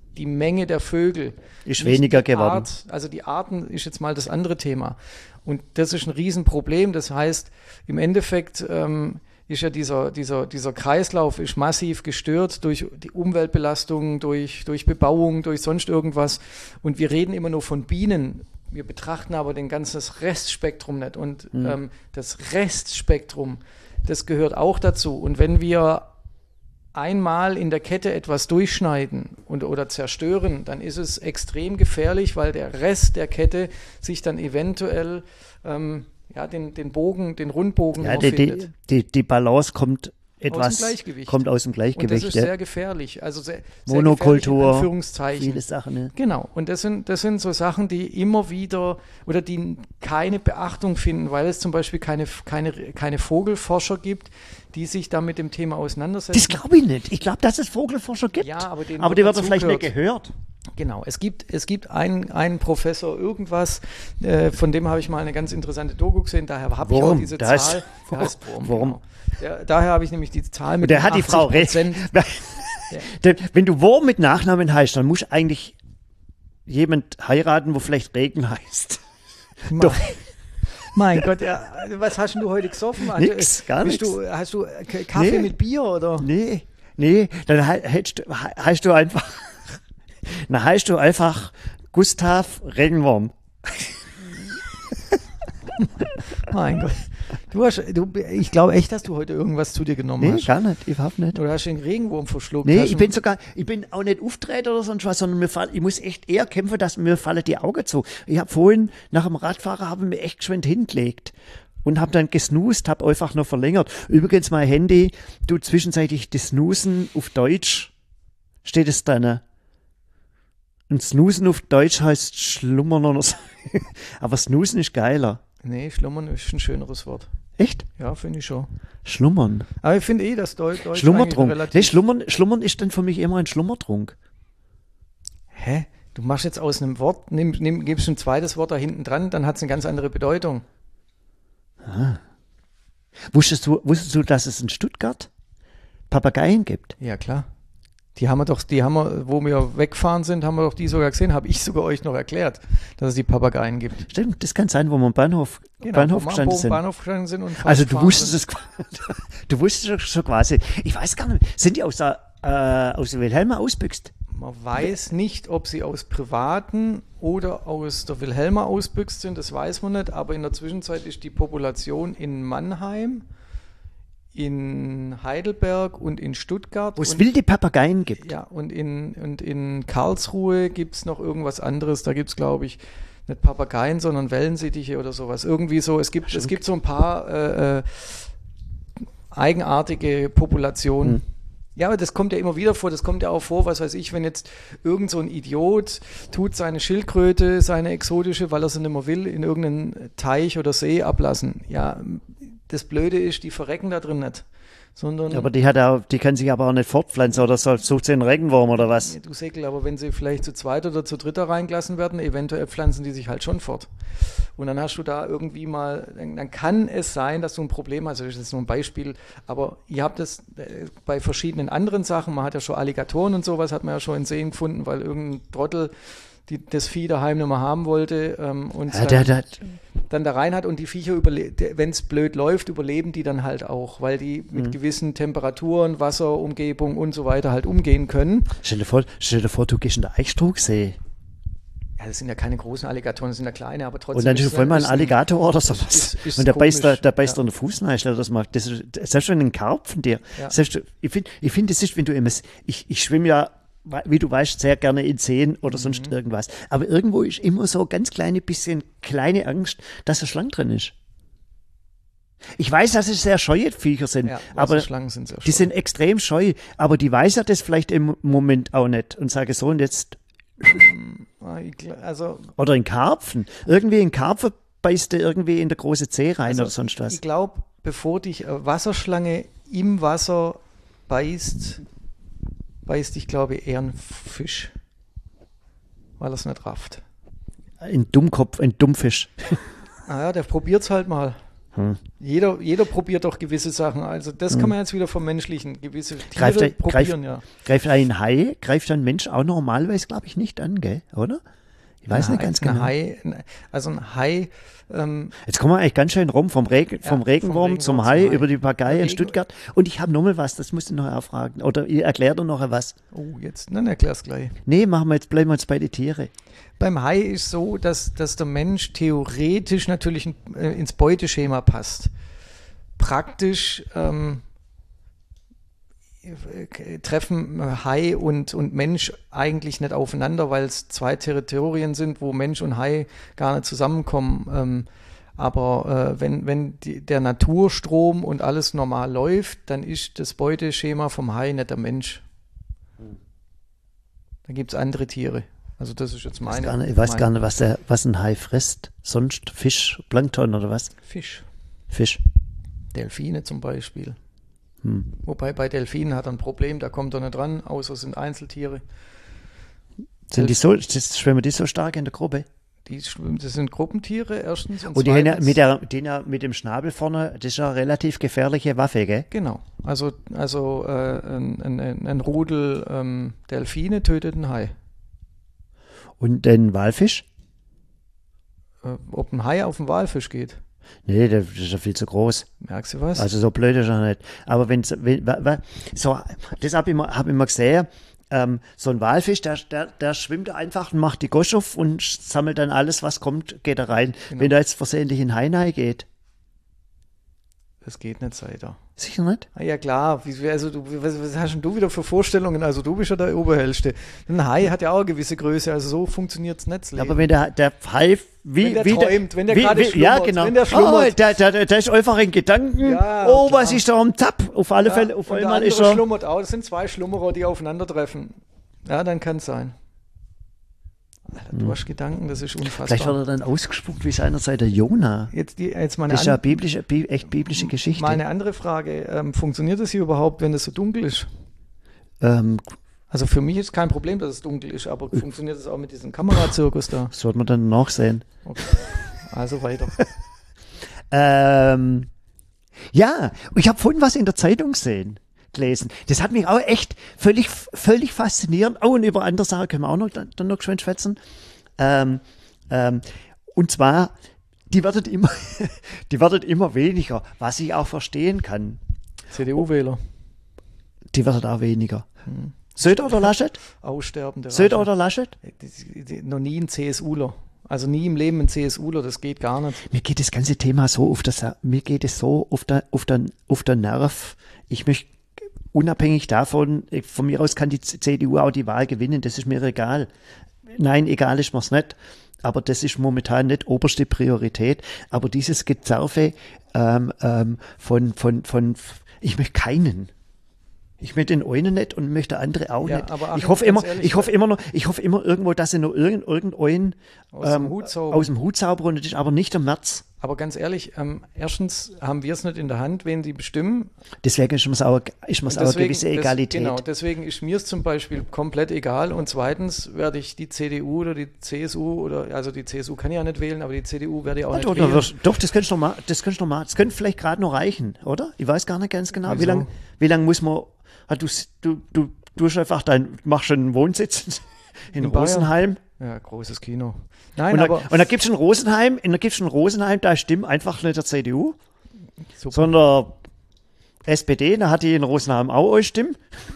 die Menge der Vögel. Ist nicht weniger die geworden. Art, also die Arten ist jetzt mal das andere Thema. Und das ist ein Riesenproblem. Das heißt, im Endeffekt ähm, ist ja dieser, dieser, dieser Kreislauf ist massiv gestört durch die Umweltbelastung, durch, durch Bebauung, durch sonst irgendwas. Und wir reden immer nur von Bienen. Wir betrachten aber den ganzen Restspektrum nicht. Und Mhm. ähm, das Restspektrum, das gehört auch dazu. Und wenn wir einmal in der Kette etwas durchschneiden und, oder zerstören, dann ist es extrem gefährlich, weil der Rest der Kette sich dann eventuell ähm, ja, den, den Bogen, den Rundbogen Ja, immer die, findet. die, die, die Balance kommt etwas, Gleichgewicht. kommt aus dem Und Gleichgewicht. das ist ja. sehr gefährlich. Also sehr, sehr Monokultur, gefährlich in Anführungszeichen. Viele Sachen. Ne? Genau. Und das sind, das sind so Sachen, die immer wieder oder die keine Beachtung finden, weil es zum Beispiel keine, keine, keine Vogelforscher gibt, die sich da mit dem Thema auseinandersetzen. Das glaube ich nicht. Ich glaube, dass es Vogelforscher gibt. Ja, aber denen aber die wird wird vielleicht nicht dazugehört. gehört. Genau, es gibt, es gibt einen, einen Professor irgendwas, äh, von dem habe ich mal eine ganz interessante Doku gesehen, daher habe ich auch Wurm, diese der heißt- Zahl. Der heißt Wurm. Wurm. Genau. Der, daher habe ich nämlich die Zahl mit Und der den hat die Frau recht. achtzig Prozent. Der- Wenn du Wurm mit Nachnamen heißt, dann muss eigentlich jemand heiraten, wo vielleicht Regen heißt. Doch. Mein Gott, ja, was hast denn du heute gesoffen? Also, Nix, gar bist nix. Du, hast du K- Kaffee Nee. mit Bier oder? Nee, nee, dann he- hättest du, he- heißt du einfach, dann heißt du einfach Gustav Regenwurm. Mein Gott. Du hast, du, ich glaube echt, dass du heute irgendwas zu dir genommen Nee, hast. gar nicht, überhaupt nicht. Oder hast du den Regenwurm verschluckt? Nee, Hast ich du- bin sogar, ich bin auch nicht Auftreter oder sonst was, sondern mir fall, ich muss echt eher kämpfen, dass mir fallen die Augen zu. Ich habe vorhin nach dem Radfahrer habe mir echt geschwind hingelegt und habe dann gesnoost, habe einfach noch verlängert. Übrigens mein Handy, du zwischenzeitlich das Snoosen auf Deutsch steht es drin. Und Snoosen auf Deutsch heißt Schlummern oder so. Aber Snoosen ist geiler. Nee, Schlummern ist ein schöneres Wort. Echt? Ja, finde ich schon. Schlummern. Aber ich finde eh, dass Deutsch, Deutsch Schlummertrunk. eigentlich Nee, relativ... Schlummern, Schlummern ist dann für mich immer ein Schlummertrunk. Hä? Du machst jetzt aus einem Wort, nimm, nimm, gibst ein zweites Wort da hinten dran, dann hat es eine ganz andere Bedeutung. Wusstest du, wusstest du, dass es in Stuttgart Papageien gibt? Ja, klar. Die haben wir doch, die haben wir, wo wir weggefahren sind, haben wir doch die sogar gesehen, habe ich sogar euch noch erklärt, dass es die Papageien gibt. Stimmt, das kann sein, wo wir am Bahnhof, Genau, Bahnhof wo wir am gestanden sind. Bahnhof gestanden sind und Also du gefahren wusstest sind. es, qua- du wusstest es schon quasi. Ich weiß gar nicht, sind die aus der, äh, aus der Wilhelma ausbüchst? Man weiß nicht, ob sie aus privaten oder aus der Wilhelma ausbüchst sind, das weiß man nicht, aber in der Zwischenzeit ist die Population in Mannheim, in Heidelberg und in Stuttgart. Wo es und, wilde Papageien gibt. ja, und in, und in Karlsruhe gibt es noch irgendwas anderes, da gibt es, glaube ich, nicht Papageien, sondern Wellensittiche oder sowas. Irgendwie so, es gibt, es gibt so ein paar äh, äh, eigenartige Populationen. Hm. Ja, aber das kommt ja immer wieder vor. Das kommt ja auch vor, was weiß ich, wenn jetzt irgend so ein Idiot tut seine Schildkröte, seine exotische, weil er sie nicht mehr will, in irgendeinen Teich oder See ablassen. Ja, das Blöde ist, die verrecken da drin nicht. Sondern, Aber die hat auch, die kann sich aber auch nicht fortpflanzen oder so, sucht sie einen Regenwurm oder was? Ja, du Säckel, aber wenn sie vielleicht zu zweit oder zu dritt da reingelassen werden, eventuell pflanzen die sich halt schon fort. Und dann hast du da irgendwie mal, dann, dann kann es sein, dass du ein Problem hast, das ist jetzt nur ein Beispiel, aber ihr habt das äh, bei verschiedenen anderen Sachen, man hat ja schon Alligatoren und sowas, hat man ja schon in Seen gefunden, weil irgendein Trottel die, das Vieh daheim nicht mehr haben wollte ähm, und Ja, der, der, dann da rein hat und die Viecher, wenn es blöd läuft, überleben die dann halt auch, weil die mit Mhm. gewissen Temperaturen, Wasser, Umgebung und so weiter halt umgehen können. stell dir vor, stell dir vor, du gehst in der Eichstrugsee Ja, das sind ja keine großen Alligatoren, das sind ja kleine, aber trotzdem. und dann ist ist voll mal ein ist Alligator oder sowas. ist- ist Und der beißt, da, komisch, der beißt ja. dir den Fuß rein, stell dir das mal. Das ist, das ist schon ein Karpfen dir. Ja. Selbst, du- ich finde, ich find, das ist, wenn du immer, ich, ich schwimme ja, wie du weißt, sehr gerne in Seen oder sonst Mhm. irgendwas. Aber irgendwo ist immer so ein ganz kleine bisschen kleine Angst, dass eine Schlange drin ist. Ich weiß, dass es sehr scheue Viecher sind, Ja, aber Schlangen sind sehr die sind extrem scheu. Aber die weiß ja das vielleicht im Moment auch nicht und sage so und jetzt, Also, oder in Karpfen. Irgendwie in Karpfen beißt du irgendwie in der große Zeh rein also oder sonst was. ich glaube, bevor dich äh, Wasserschlange im Wasser beißt, beißt dich, glaube ich, eher ein Fisch, weil er es nicht rafft. Ein Dummkopf, ein Dummfisch. Naja, der probiert's halt mal. Hm. Jeder, jeder probiert doch gewisse Sachen. Also das Hm. kann man jetzt wieder vermenschlichen. Gewisse Tiere Greift ein- probieren, greift- ja. Greift ein Hai, greift ein Mensch auch normalerweise, glaube ich, nicht an, gell? Oder? Ich weiß Ein nicht Hai- ganz ein genau. Hai, ein- also ein Hai, ähm, Jetzt kommen wir eigentlich ganz schön rum, vom, Reg vom Ja, vom Regenwurm Regenwurm zum zum Hai, Hai. über die Papagei in Regen- Stuttgart. Und ich habe noch mal was, das musst du noch erfragen. Oder ihr erklärt doch noch was. oh, jetzt, dann erklär's gleich. Nee, machen wir jetzt, bleiben wir jetzt bei den Tieren. Beim Hai ist so, dass, dass der Mensch theoretisch natürlich in, äh, ins Beuteschema passt. Praktisch ähm, äh, treffen Hai und, und Mensch eigentlich nicht aufeinander, weil es zwei Territorien sind, wo Mensch und Hai gar nicht zusammenkommen. Ähm, aber äh, wenn, wenn die, der Naturstrom und alles normal läuft, dann ist das Beuteschema vom Hai nicht der Mensch. Dann gibt es andere Tiere. Also das ist jetzt Ich weiß meine. gar nicht, ich weiß meine gar nicht, was, der, was ein Hai frisst. Sonst Fisch, Plankton oder was? Fisch. Fisch. Delfine zum Beispiel. Hm. Wobei bei Delfinen hat er ein Problem, da kommt er nicht ran, außer es sind Einzeltiere. Sind die so, das- schwimmen die so stark in der Gruppe? Die schwimmen, das sind Gruppentiere erstens und, Und die haben ja zweitens, mit, der, die haben ja mit dem Schnabel vorne, das ist ja eine relativ gefährliche Waffe, gell? genau, also, also äh, ein, ein, ein Rudel ähm, Delfine tötet einen Hai. Und den Walfisch? Äh, ob ein Hai auf einen Walfisch geht, Nee, der ist ja viel zu groß. merkst du was? Also so blöd ist er nicht. Aber wenn's, wenn wa- wa- so, das habe ich immer, hab ich immer gesehen, ähm, so ein Walfisch, der, der, der schwimmt einfach und macht die Gosch auf und sammelt dann alles, was kommt, geht da rein. Genau. Wenn da jetzt versehentlich in Hai geht, Das geht nicht, sei da. sicher nicht? Ah, ja klar, wie, also du, was, was hast denn du wieder für Vorstellungen? Also du bist ja der Oberhellste. Ein Hai hat ja auch eine gewisse Größe, also so funktioniert es nicht. das Leben. Aber wenn der, der Hai, wie, Wenn der wie träumt, wenn der wie, gerade wie, Ja, schlummert, genau. wenn der schlummert. Oh, der, der, der, der ist einfach in Gedanken. Ja, oh, klar. was ist da am Tab? Auf alle Ja, Fälle, auf und der einmal andere ist er. schlummert auch. Das sind zwei Schlummerer, die aufeinandertreffen. Ja, dann kann es sein. Alter, du hast Gedanken, das ist Vielleicht wird unfassbar. er dann ausgespuckt wie seinerzeit der Jona. Jetzt, die, jetzt meine, Das ist ja an, biblische, bi echt biblische Geschichte. meine andere Frage. Ähm, funktioniert das hier überhaupt, wenn es so dunkel ist? Ähm, Also für mich ist kein Problem, dass es dunkel ist, aber funktioniert das auch mit diesem Kamerazirkus da? das wird man dann nachsehen. Okay. Also weiter. Ähm, ja, ich habe vorhin was in der Zeitung gesehen, gelesen. Das hat mich auch echt völlig, völlig faszinierend. Oh, und über andere Sachen können wir auch noch, dann, dann noch geschwind schwätzen. Ähm, ähm, und zwar, die werden immer, die werden immer weniger, was ich auch verstehen kann. C D U-Wähler. Die werden auch weniger. Söder oder Laschet? Aussterbende Söder Rasse. oder Laschet? Die- die- Noch nie ein CSUler. Also nie im Leben ein CSUler, das geht gar nicht. Mir geht das ganze Thema so auf das, mir geht es so auf der, auf der, auf der Nerv. Ich möchte unabhängig davon, von mir aus kann die C D U auch die Wahl gewinnen, das ist mir egal. Nein, egal ist mir's nicht. Aber das ist momentan nicht oberste Priorität. Aber dieses Gezerfe ähm, ähm, von, von, von, ich möchte keinen. Ich möchte den einen nicht und möchte andere auch Ja, nicht. aber Ich Achim, hoffe ganz immer, ehrlich, ich hoffe immer noch, ich hoffe immer irgendwo, dass sie noch irgend, irgendeinen Aus dem Hut zaubern. aus dem Hut zaubern und das ist aber nicht im März. Aber ganz ehrlich, ähm, erstens haben wir es nicht in der Hand, wen die bestimmen. Deswegen ist mir's auch, ist mir's Und auch eine gewisse des- Egalität. Genau, deswegen ist mir es zum Beispiel komplett egal. Und zweitens werde ich die C D U oder die C S U oder, also die C S U kann ich ja nicht wählen, aber die C D U werde ich auch Ah, nicht doch, wählen. doch, doch, das könntest du noch mal, das könntest du noch mal, das könnte vielleicht gerade noch reichen, oder? Ich weiß gar nicht ganz genau, wie Wieso? lange, wie lang muss man, ah, du, du, du, du hast einfach dein, machst schon einen Wohnsitz in, In Bayern? Rosenheim. Ja, großes Kino. Nein, Und da, aber und da gibt es in Rosenheim, und da gibt's in Rosenheim, da stimmt einfach nicht der C D U, super. sondern S P D, da hat die in Rosenheim auch euch Stimmen.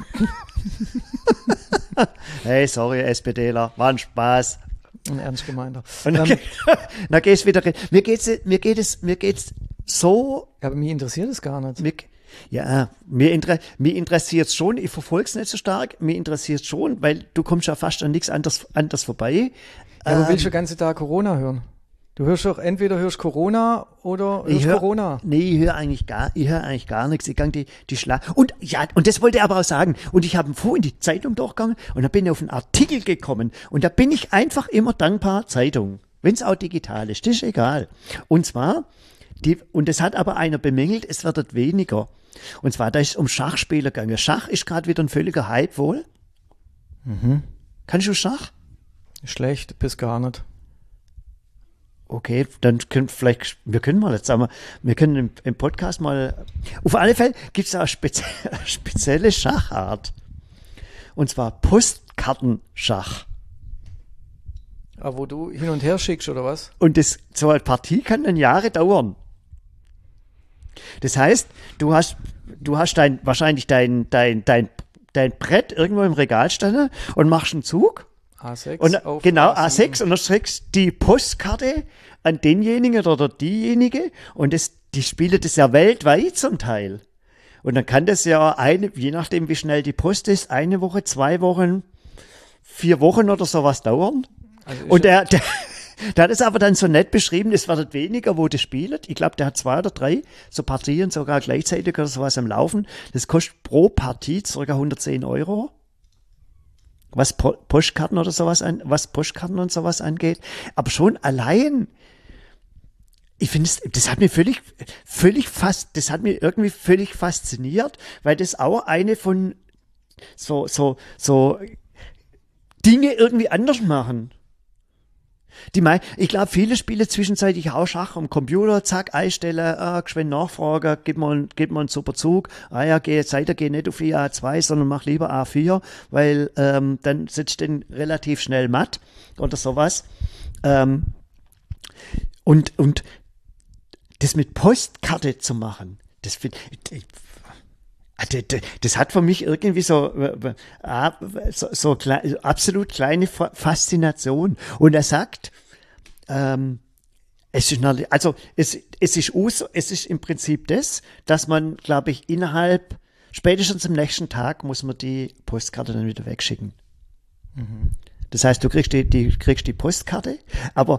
Hey, sorry, SPDler, war ein Spaß. Ein ernst gemeinter. Und dann, Ähm, dann gehst wieder rein. Mir geht's, mir geht es, mir geht's so, ja, aber mich interessiert es gar nicht. mir, ja, mir, inter, mir interessiert es schon, ich verfolge es nicht so stark, mir interessiert es schon, weil du kommst ja fast an nichts anderes, anderes vorbei. Ja, aber Ähm, willst du den ganzen Tag Corona hören? Du hörst doch, entweder hörst Corona oder Ich hörst hör- Corona. Nee, ich höre eigentlich gar, ich höre eigentlich gar nichts. Ich gang die, die Schla und ja, und das wollte ich aber auch sagen. Und ich habe vorhin die Zeitung durchgegangen und da bin ich auf einen Artikel gekommen. Und da bin ich einfach immer dankbar, Zeitung. Wenn es auch digital ist, das ist egal. Und zwar, die, und das hat aber einer bemängelt, es wird weniger. Und zwar, da ist es um Schachspieler gegangen. Schach ist gerade wieder ein völliger Hype wohl. Kannst du Schach? Schlecht bis gar nicht. Okay, dann können vielleicht, wir können mal jetzt sagen, wir, wir können im, im Podcast mal, auf alle Fälle gibt es eine, spezi eine spezielle Schachart. Und zwar Postkartenschach. Ah, wo du hin und her schickst, oder was? Und das, so eine Partie kann dann Jahre dauern. Das heißt, du hast, du hast dein, wahrscheinlich dein, dein, dein, dein Brett irgendwo im Regal stehen und machst einen Zug. A sechs Und, auf genau, A sieben. A sechs und dann streckst die Postkarte an denjenigen oder diejenige und das, die spielen das ja weltweit zum Teil. Und dann kann das ja eine, je nachdem wie schnell die Post ist, eine Woche, zwei Wochen, vier Wochen oder sowas dauern. Also Und der, der, der hat es aber dann so nett beschrieben, es wird weniger, wo das spielt. Ich glaube, der hat zwei oder drei so Partien sogar gleichzeitig oder sowas am Laufen. Das kostet pro Partie ca. hundertzehn Euro. Was po Postkarten oder sowas an, was Postkarten und sowas angeht. Aber schon allein, ich finde es, das hat mir völlig, völlig fast, das hat mir irgendwie völlig fasziniert, weil das auch eine von so, so, so Dinge irgendwie anders machen. Die mein, ich glaube, viele spielen zwischenzeitlich auch Schach am Computer, zack, einstellen, ah, geschwind nachfragen, gib mal, gib mal einen super Zug, ah ja, geh jetzt weiter, geh nicht auf I A zwei, sondern mach lieber A vier, weil ähm, dann sitzt den relativ schnell matt oder sowas. Ähm, und, und das mit Postkarte zu machen, das finde ich, das hat für mich irgendwie so, so, so klein, absolut kleine Faszination. Und er sagt, ähm, es ist, also es, es, ist us, es ist im Prinzip das, dass man, glaube ich, innerhalb, spätestens am nächsten Tag muss man die Postkarte dann wieder wegschicken. Mhm. Das heißt, du kriegst die, die, kriegst die Postkarte, aber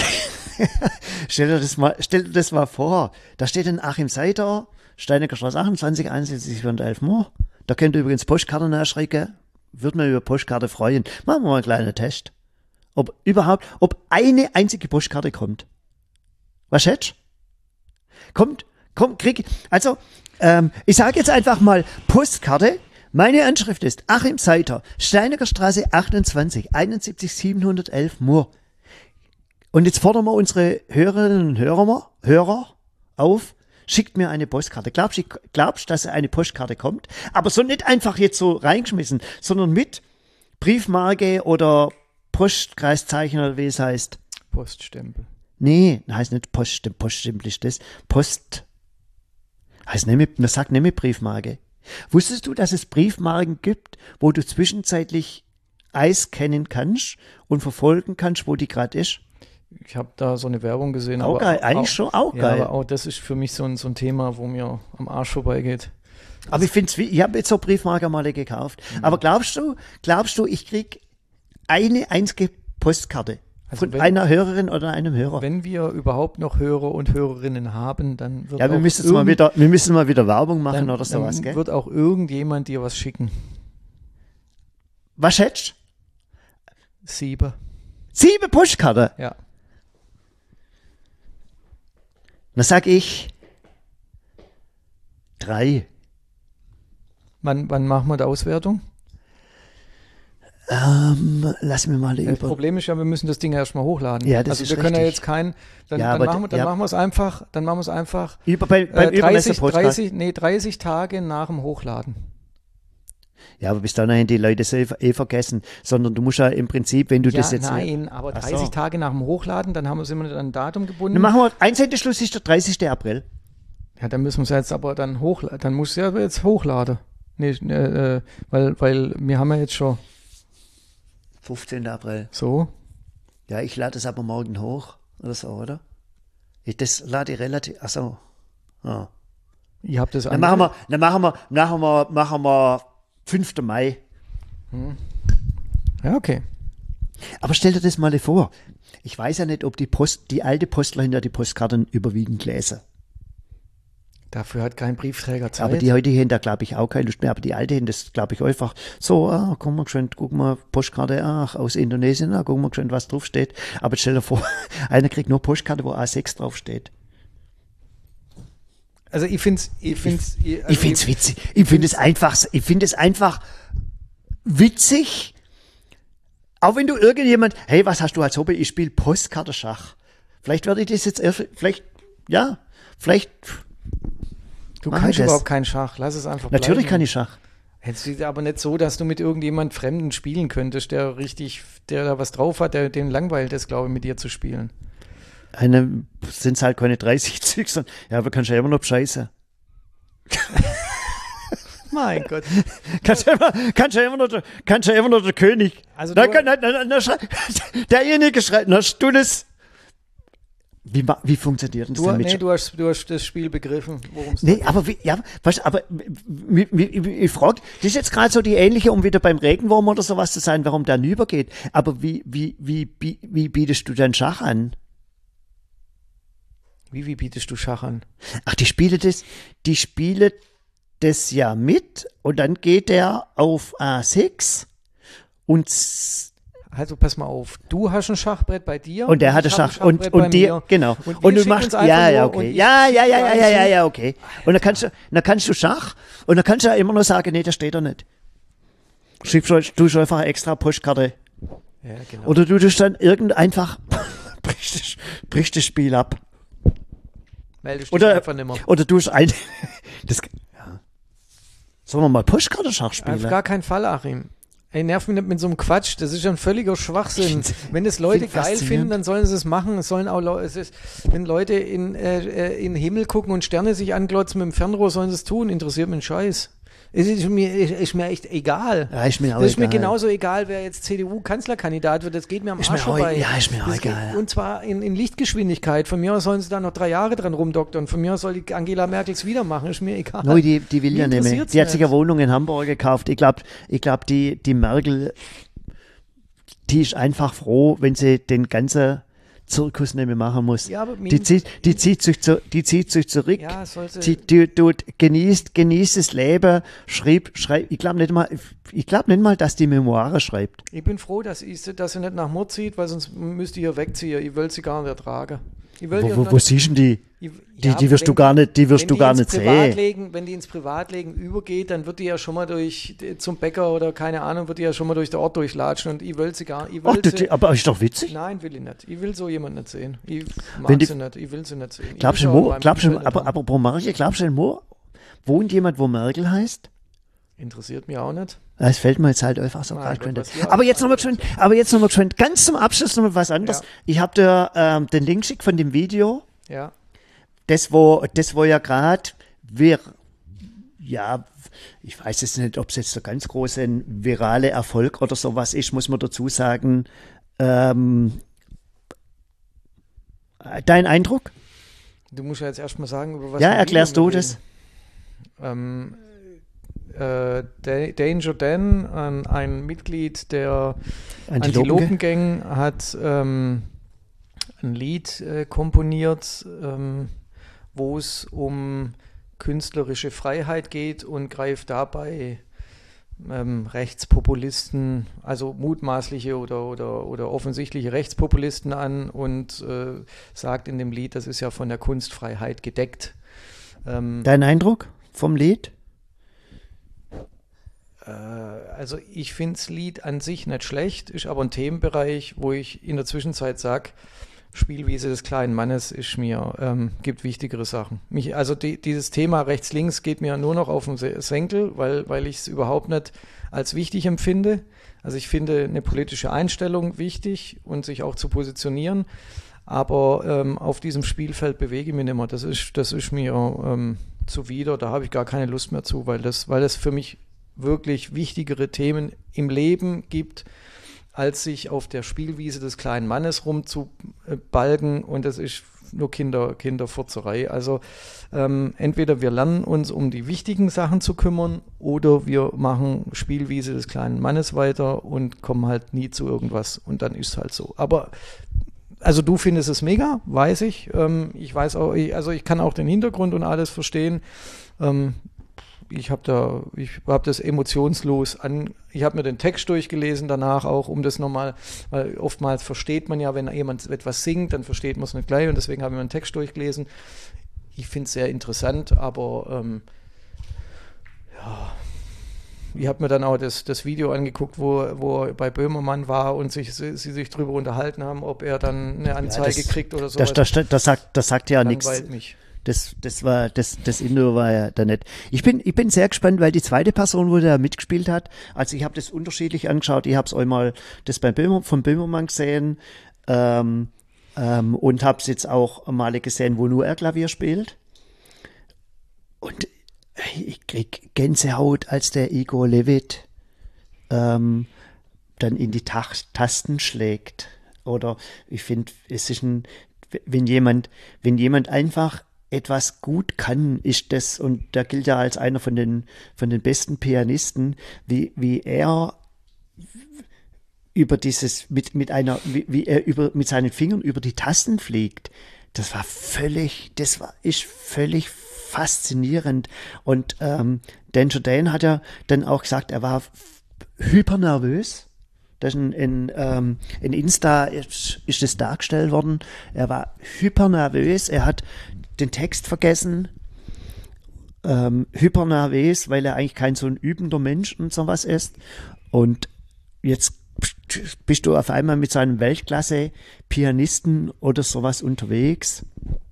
stell dir das mal, stell dir das mal vor, da steht ein Achim Seiter, Steinecker Straße achtundzwanzig, einundsiebzig und elf Uhr. Da könnt ihr übrigens Postkarte nachschreiben. Würde mich über Postkarte freuen. Machen wir mal einen kleinen Test. Ob überhaupt, ob eine einzige Postkarte kommt. Was schätzt? Kommt, kommt, krieg, also, ähm, ich sage jetzt einfach mal Postkarte. Meine Anschrift ist Achim Seiter, Steinecker Straße achtundzwanzig, einundsiebzig siebenhundertelf Mur. Und jetzt fordern wir unsere Hörerinnen und Hörer, Hörer auf, schickt mir eine Postkarte. Glaubst du, glaubst, dass eine Postkarte kommt? Aber so nicht einfach jetzt so reingeschmissen, sondern mit Briefmarke oder Postkreiszeichen oder wie es heißt. Poststempel. Nee, heißt nicht Poststempel, Poststempel ist das. Post, heißt nicht mit, man sagt nicht mit Briefmarke. Wusstest du, dass es Briefmarken gibt, wo du zwischenzeitlich einscannen kannst und verfolgen kannst, wo die gerade ist? Ich habe da so eine Werbung gesehen. Auch aber geil, eigentlich auch, schon auch ja, geil. aber auch das ist für mich so ein, so ein Thema, wo mir am Arsch vorbeigeht. Aber ich finde es, ich habe jetzt so Briefmarke mal gekauft. Mhm. Aber glaubst du, glaubst du, ich krieg eine einzige Postkarte also von wenn, einer Hörerin oder einem Hörer? Wenn wir überhaupt noch Hörer und Hörerinnen haben, dann wird ja, wir auch müssen mal wieder, wir müssen mal wieder Werbung machen dann, oder sowas, dann gell? Wird auch irgendjemand dir was schicken. Was schätzt? Sieben. Sieben Postkarte? Ja. Dann sag ich drei. Wann, wann machen wir die Auswertung? Ähm, lass mir mal über. Das Problem ist ja, wir müssen das Ding ja erstmal hochladen. Ja, das also ist wir können ja richtig. jetzt keinen, dann, Ja, dann, aber machen, wir, dann ja. machen wir es einfach, dann machen wir es einfach Über, bei, beim äh, dreißig, Übermesser-Podcast. dreißig, nee, dreißig Tage nach dem Hochladen. Ja, aber bis dahin die Leute es eh, eh vergessen, sondern du musst ja im Prinzip, wenn du Ja, das jetzt. nein, aber Ach dreißig so. Tage nach dem Hochladen, dann haben wir es immer an ein Datum gebunden. Dann machen wir, Einsendeschluss ist der dreißigster April. Ja, dann müssen wir es jetzt aber dann hochladen. Dann muss ja jetzt hochladen. Nee, äh, weil, weil wir haben ja jetzt schon fünfzehnter April. so. Ja, ich lade es aber morgen hoch oder so, oder? Ich, das lade ich relativ. Ach so. Ja. Ihr habt das Dann machen wir, dann machen wir, machen wir, machen wir fünfter Mai. Ja, okay. Aber stell dir das mal vor. Ich weiß ja nicht, ob die Post, die alte Postler hinter die Postkarten überwiegend lesen. Dafür hat kein Briefträger Zeit. Aber die heutige haben da, glaube ich, auch keine Lust mehr. Aber die alte haben das, glaube ich, einfach so, ah, guck mal schön, guck mal, Postkarte, ach, aus Indonesien, ah, guck mal schön, was draufsteht. Aber stell dir vor, einer kriegt nur Postkarte, wo A sechs draufsteht. Also ich finde es ich find's, Ich also finde es witzig. Ich finde es einfach, ich finde es einfach witzig. Auch wenn du irgendjemand, hey, was hast du als Hobby? Ich spiele Postkartenschach. Vielleicht werde ich das jetzt erst, vielleicht, ja, vielleicht. Du mach kannst ich das. überhaupt keinen Schach, lass es einfach bleiben. Natürlich kann ich Schach. Jetzt ist aber nicht so, dass du mit irgendjemand Fremden spielen könntest, der richtig, der da was drauf hat, der den langweilt es, glaube ich, mit dir zu spielen. Eine sind es halt keine dreißig Züge, sondern ja, aber kannst ja immer noch bescheißen. Mein Gott. Kannst ja immer, kannst ja immer noch, der- kannst ja immer noch der König. Also Na, du- kann, na, na, na, schrei- derjenige schreit, na, du das. Wie, ma- wie funktioniert denn das Du, denn mit nee, Schach? du hast, du hast das Spiel begriffen, worum es Nee, aber wie, ja, weißt, du, aber wie, wie, wie, ich frage, das ist jetzt gerade so die ähnliche, um wieder beim Regenwurm oder sowas zu sein, warum der übergeht. Aber wie, wie, wie, wie, wie bietest du denn Schach an? Wie, wie bietest du Schach an? Ach, die spiele das, die spiele das ja mit und dann geht der auf A sechs und, s- Also pass mal auf, du hast ein Schachbrett bei dir. und der ich hatte hab ein Schach und, Schachbrett bei und dir, mir. genau. Und, Und, wir du schicken machst, uns einfach ja, ja, nur okay. und ich Ja, ja, ja, ja, schicke ja, ja, eins ja, okay. Und dann kannst du, dann kannst du Schach und dann kannst du ja immer nur sagen, nee, da steht er nicht. Schiebst du, du schon einfach eine extra Postkarte. Ja, genau. Oder du tust dann irgend einfach, brichst, das- brichst das Spiel ab. Meldest dich Oder, einfach nimmer. oder du hast ein, das, ja. Sollen wir mal Postkarte-Schach spielen? Auf gar keinen Fall, Achim. Ey, nerv mich nicht mit so einem Quatsch. Das ist ja ein völliger Schwachsinn. Wenn es Leute find geil faszinierend. finden, dann sollen sie es machen. Es sollen auch Leute, es ist, wenn Leute in, äh, äh, in den Himmel gucken und Sterne sich anglotzen mit dem Fernrohr, sollen sie es tun. Interessiert mich ein Scheiß. Es ist mir, ist, ist mir echt egal. Ja, ist mir auch das ist mir egal. genauso egal, wer jetzt C D U-Kanzlerkandidat wird. Das geht mir am Ist Arsch mir auch- vorbei. ja, ist mir auch Das egal. Geht, und zwar in, in Lichtgeschwindigkeit. Von mir aus sollen sie da noch drei Jahre dran rumdoktern. Von mir aus soll die Angela Merkel es wieder machen. Ist mir egal. Neu, die, die will Mich ja nicht mehr. interessiert's Die hat sich nicht. eine Wohnung in Hamburg gekauft. Ich glaube, ich glaub, die, die Merkel, die ist einfach froh, wenn sie den ganzen Zirkus nicht mehr machen muss. Ja, aber die, mir- zieht, die, zieht sich zu, die zieht sich zurück. Ja, soll sie- die, die, die genießt, genießt das Leben, schrieb, schreibt, ich glaube nicht mal, ich glaube nicht mal, dass die Memoire schreibt. Ich bin froh, dass, ich, dass sie nicht nach Mord zieht, weil sonst müsste ich ihr wegziehen. Ich will sie gar nicht ertragen. Ich will Wo, ihr wo, nicht- wo siehst du denn die? ich, Die, ja, die wirst wenn du gar nicht, die wirst wenn du die gar ins nicht sehen. Privatleben, wenn die ins Privatleben übergeht, dann wird die ja schon mal durch zum Bäcker oder keine Ahnung, wird die ja schon mal durch den Ort durchlatschen und ich will sie gar ich will Ach, sie, die, aber ist doch witzig. Nein, will ich nicht. Ich will so jemanden nicht sehen. Ich mag Wenn die- sie nicht. Ich will sie nicht sehen. Ich Glaubst du, will sie auch in wo, meinem glaubst du, Umfeld nicht aber, haben. aber pro Merkel, glaubst du, wo wohnt jemand, wo Merkel heißt? Interessiert mich auch nicht. Das fällt mir jetzt halt einfach so Mein gerade Gott, runter. was wir Aber alles jetzt nochmal geschwind, aber jetzt nochmal geschwind, ganz zum Abschluss nochmal was anderes. Ja. Ich habe dir ähm, den Link geschickt von dem Video, Ja. das wo, das wo ja gerade wir, ja, ich weiß jetzt nicht, ob es jetzt so ganz große virale Erfolg oder sowas ist, muss man dazu sagen. Ähm, dein Eindruck? Du musst ja jetzt erstmal sagen, über was Ja, für ein erklärst Video du wir das? reden. Ähm, äh, Da- Danger Dan, ein, ein Mitglied der Antilopengang? Antilopengang, hat ähm, ein Lied äh, komponiert, ähm, wo es um künstlerische Freiheit geht und greift dabei ähm, Rechtspopulisten, also mutmaßliche oder, oder, oder offensichtliche Rechtspopulisten an und äh, sagt in dem Lied, das ist ja von der Kunstfreiheit gedeckt. Ähm, Dein Eindruck vom Lied? Äh, also ich finde das Lied an sich nicht schlecht, ist aber ein Themenbereich, wo ich in der Zwischenzeit sage, Spielwiese des kleinen Mannes ist mir, ähm, gibt wichtigere Sachen. Mich, also die, dieses Thema rechts-links geht mir nur noch auf den Se- Senkel, weil, weil ich es überhaupt nicht als wichtig empfinde. Also ich finde eine politische Einstellung wichtig und sich auch zu positionieren, aber ähm, auf diesem Spielfeld bewege ich mich nicht mehr. Das ist, das ist mir ähm, zuwider, da habe ich gar keine Lust mehr zu, weil das, weil das für mich wirklich wichtigere Themen im Leben gibt, als sich auf der Spielwiese des kleinen Mannes rumzubalgen und das ist nur Kinder, Kinderfurzerei. Also ähm, entweder wir lernen uns um die wichtigen Sachen zu kümmern oder wir machen Spielwiese des kleinen Mannes weiter und kommen halt nie zu irgendwas und dann ist es halt so. Aber also du findest es mega, weiß ich. Ähm, ich weiß auch, ich, also ich kann auch den Hintergrund und alles verstehen. Ähm, ich habe da, ich habe das emotionslos an, ich habe mir den Text durchgelesen danach auch, um das nochmal, weil oftmals versteht man ja, wenn jemand etwas singt, dann versteht man es nicht gleich und deswegen habe ich mir den Text durchgelesen. Ich finde es sehr interessant, aber ähm, ja, ich habe mir dann auch das, das Video angeguckt, wo, wo er bei Böhmermann war und sich, sie, sie sich drüber unterhalten haben, ob er dann eine Anzeige ja, das, kriegt oder so. Das, das, das, sagt, das sagt ja nichts. Langweilt mich. Das, das war, das, das Interview war ja da nicht. Ich bin, ich bin sehr gespannt, weil die zweite Person, wo der mitgespielt hat, also ich habe das unterschiedlich angeschaut. Ich habe es einmal das bei Böhmer, von Böhmermann gesehen, ähm, ähm, und habe es jetzt auch mal gesehen, wo nur er Klavier spielt. Und ich krieg Gänsehaut, als der Igor Levit ähm, dann in die Tach- Tasten schlägt. Oder ich finde, es ist ein, wenn jemand, wenn jemand einfach etwas gut kann, ist das, und der gilt ja als einer von den, von den besten Pianisten, wie, wie er über dieses, mit, mit einer, wie, wie er über, mit seinen Fingern über die Tasten fliegt. Das war völlig, das war, ist völlig faszinierend. Und ähm, Dan Jourdain hat ja dann auch gesagt, er war hyper nervös. Das ist in, in, ähm, in Insta ist, ist das dargestellt worden. Er war hyper nervös. Er hat den Text vergessen. Ähm, hyper nervös, weil er eigentlich kein so ein übender Mensch und sowas ist. Und jetzt bist du auf einmal mit seinem Weltklasse-Pianisten oder sowas unterwegs.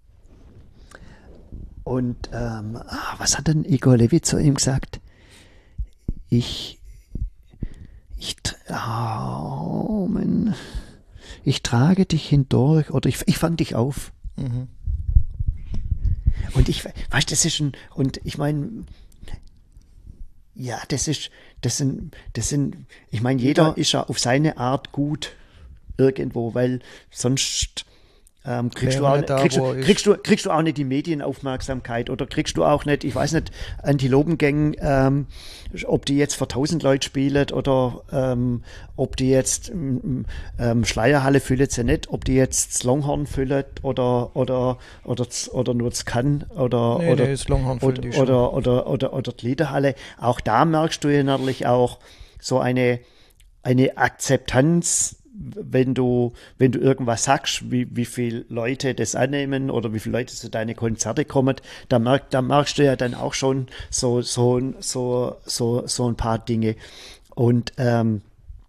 Und ähm, was hat denn Igor Levit zu ihm gesagt? Ich, ich, oh Mann, ich trage dich hindurch oder ich, ich fange dich auf. Mhm. Und ich, weißt, das ist ein, und ich meine, ja, das ist, das sind, das sind, ich meine, jeder ist ja auf seine Art gut irgendwo, weil sonst ähm, kriegst, du auch, da, kriegst, du, kriegst, du, kriegst du auch nicht die Medienaufmerksamkeit oder kriegst du auch nicht, ich weiß nicht, Antilopengang, ähm, ob die jetzt vor tausend Leute spielen oder ähm, ob die jetzt ähm, Schleierhalle füllen sie nicht, ob die jetzt das Longhorn füllen oder oder oder oder nur das Kann oder nee, oder, nee, das Longhorn oder, oder, oder, oder, oder, oder die Liederhalle. Auch da merkst du ja natürlich auch so eine, eine Akzeptanz, wenn du, wenn du irgendwas sagst, wie, wie viele Leute das annehmen oder wie viele Leute zu deine Konzerte kommen, da, merk, da merkst du ja dann auch schon so, so, so, so, so ein paar Dinge. Und, ähm,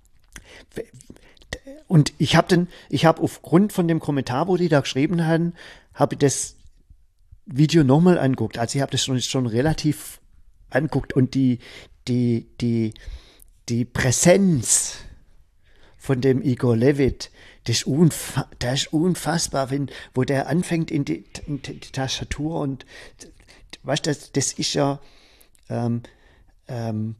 und ich habe dann, ich habe aufgrund von dem Kommentar, wo die da geschrieben haben, habe ich das Video nochmal anguckt. Also ich habe das schon, schon relativ anguckt und die, die, die, die Präsenz von dem Igor Levit, das ist, unfa- das ist unfassbar, wenn, wo der anfängt in die, in die Tastatur und weißt du, das, das ist ja ähm, ähm,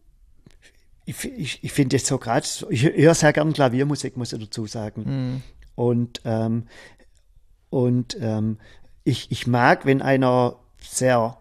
ich, ich, ich finde jetzt so gerade, ich höre sehr gern Klaviermusik, muss ich dazu sagen. Mhm. Und ähm, und ähm, ich, ich mag, wenn einer sehr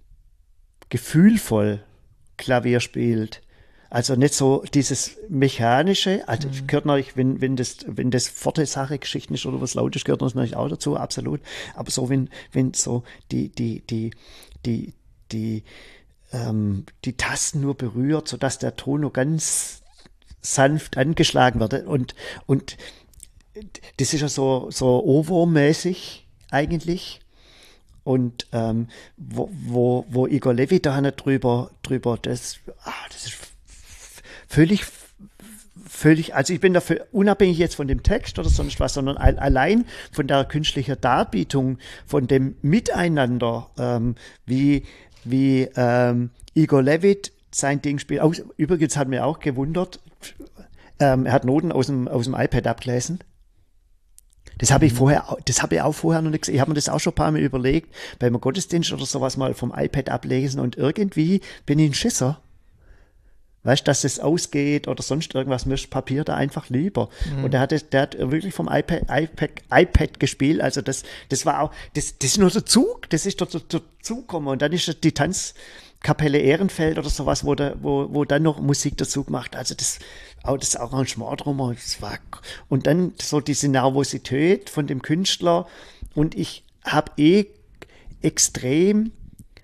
gefühlvoll Klavier spielt. Also nicht so dieses Mechanische, also mhm. gehört natürlich, wenn, wenn das, wenn das Forte-Sache-Geschichten ist oder was laut ist, gehört das natürlich auch dazu, absolut. Aber so, wenn, wenn so die, die, die, die, die, ähm, die Tasten nur berührt, sodass der Ton nur ganz sanft angeschlagen wird. Und, und das ist ja so, so Ohrwurm-mäßig eigentlich. Und ähm, wo, wo, wo Igor Levit da nicht drüber, drüber, das, ah, das ist völlig, völlig, also ich bin dafür unabhängig jetzt von dem Text oder sonst was, sondern allein von der künstlichen Darbietung, von dem Miteinander, ähm, wie, wie ähm, Igor Levit sein Ding spielt. Auch, übrigens hat mir auch gewundert, ähm, er hat Noten aus dem, aus dem iPad abgelesen. Das habe ich vorher, das habe ich auch vorher noch nicht gesehen. Ich habe mir das auch schon ein paar Mal überlegt, beim Gottesdienst oder sowas mal vom iPad ablesen und irgendwie bin ich ein Schisser. Weißt du, dass es ausgeht oder sonst irgendwas, mir ist Papier da einfach lieber. Mhm. Und der hat, der hat wirklich vom iPad, iPad, iPad gespielt. Also das, das war auch, das, das ist nur der Zug, das ist dort dazugekommen. Und dann ist die Tanzkapelle Ehrenfeld oder sowas, wo, da, wo, wo dann noch Musik dazu gemacht. Also das, auch das Arrangement drum. Das war, und dann so diese Nervosität von dem Künstler. Und ich habe eh extrem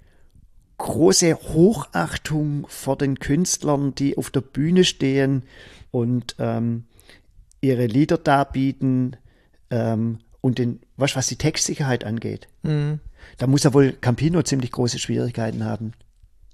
große Hochachtung vor den Künstlern, die auf der Bühne stehen und ähm, ihre Lieder darbieten ähm, und den, was, was die Textsicherheit angeht. Mhm. Da muss ja wohl Campino ziemlich große Schwierigkeiten haben.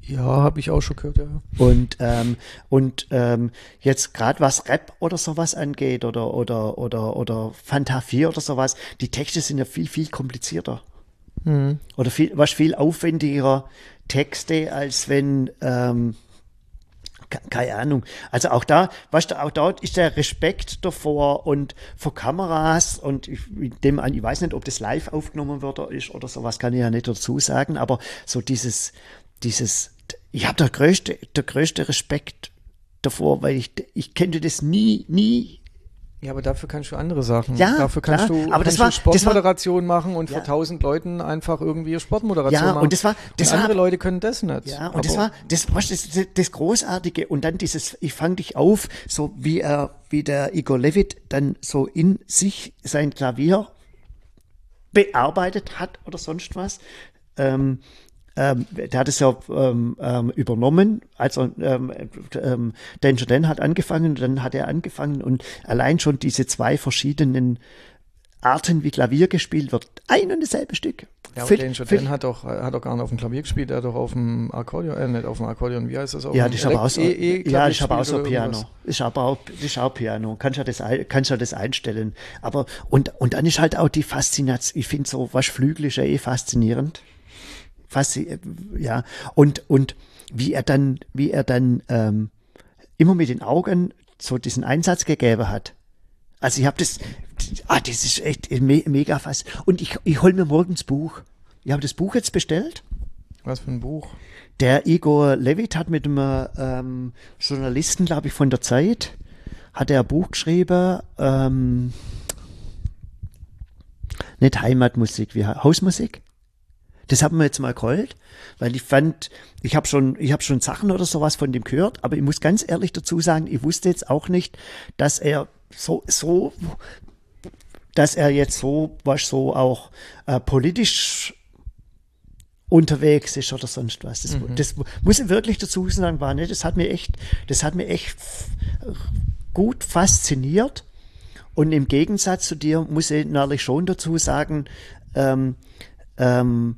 Ja, habe ich auch schon gehört, ja. Und, ähm, und ähm, jetzt gerade was Rap oder sowas angeht oder, oder, oder, oder Fanta vier oder sowas, die Texte sind ja viel, viel komplizierter. Mhm. Oder viel, was viel aufwendiger Texte, als wenn, ähm, ke- keine Ahnung. Also auch da, weißt du, auch dort ist der Respekt davor und vor Kameras und ich, ich nehme an, ich weiß nicht, ob das live aufgenommen wird oder ist oder sowas, kann ich ja nicht dazu sagen, aber so dieses, dieses, ich habe der größte, der größte Respekt davor, weil ich, ich könnte das nie, nie. Ja, aber dafür kannst du andere Sachen. Ja, dafür kannst klar, du, aber das kannst war- du das war- Sportmoderation machen und Ja. vor tausend Leuten einfach irgendwie Sportmoderation Ja, machen. und das war- das und war- andere Leute können das nicht. Ja, und aber, das war, das war das, das, das Großartige. Und dann dieses, ich fang dich auf, so wie er, wie der Igor Levit dann so in sich sein Klavier bearbeitet hat oder sonst was. Ähm, ähm, der hat es ja ähm, ähm, übernommen, also ähm, ähm, Dan Jordan hat angefangen, dann hat er angefangen und allein schon diese zwei verschiedenen Arten, wie Klavier gespielt wird, ein und dasselbe Stück. ja, aber Völ- Dan völ- Jordan hat doch, hat doch gar nicht auf dem Klavier gespielt, er hat doch auf dem Akkordeon, äh, nicht auf dem Akkordeon, wie heißt das? Auf Ja, dem das ist aber auch so, Elekt- E- E- ja, das ist aber auch gespielt so oder Piano. irgendwas. Ist aber auch, das ist auch Piano. Kannst ja das, ein- kannst ja das einstellen. Aber, und, und dann ist halt auch die Faszination, ich finde so, was Flügel ist ja eh faszinierend. Faszi ja. Und, und wie er dann, wie er dann, ähm, immer mit den Augen so diesen Einsatz gegeben hat. Also ich habe das, ah, das ist echt me mega fast. Und ich, ich hol mir morgens Buch. Ich habe das Buch jetzt bestellt. Was für ein Buch? Der Igor Levit hat mit einem ähm, Journalisten, glaube ich, von der Zeit, hat er ein Buch geschrieben, ähm, nicht Heimatmusik, wie Hausmusik. Das haben wir jetzt mal geholt, weil ich fand, ich habe schon, ich habe schon Sachen oder sowas von dem gehört, aber ich muss ganz ehrlich dazu sagen, ich wusste jetzt auch nicht, dass er so, so, dass er jetzt so, was so auch äh, politisch unterwegs ist oder sonst was. Das, Mhm. das muss ich wirklich dazu sagen, war nicht. Das hat mir echt, das hat mir echt f- gut fasziniert. Und im Gegensatz zu dir muss ich natürlich schon dazu sagen, ähm, ähm,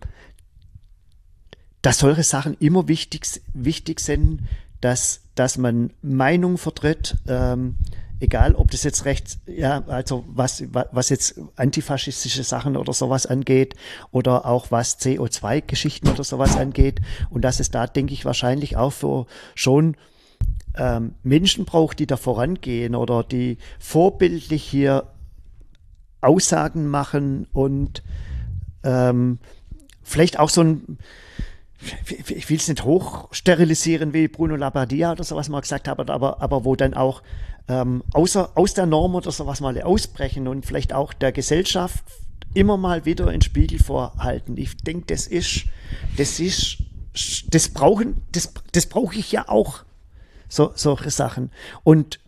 dass solche Sachen immer wichtig, wichtig sind, dass, dass man Meinung vertritt, ähm, egal ob das jetzt rechts, ja, also was, was jetzt antifaschistische Sachen oder sowas angeht oder auch was C O zwei Geschichten oder sowas angeht und dass es da, denke ich, wahrscheinlich auch für schon ähm, Menschen braucht, die da vorangehen oder die vorbildlich hier Aussagen machen und ähm, vielleicht auch so ein, ich will es nicht hochsterilisieren wie Bruno Labbadia oder sowas mal gesagt hat, aber, aber wo dann auch ähm, außer, aus der Norm oder sowas mal ausbrechen und vielleicht auch der Gesellschaft immer mal wieder einen Spiegel vorhalten. Ich denke, das ist, das ist, das brauchen, das, das brauche ich ja auch, so, solche Sachen. Und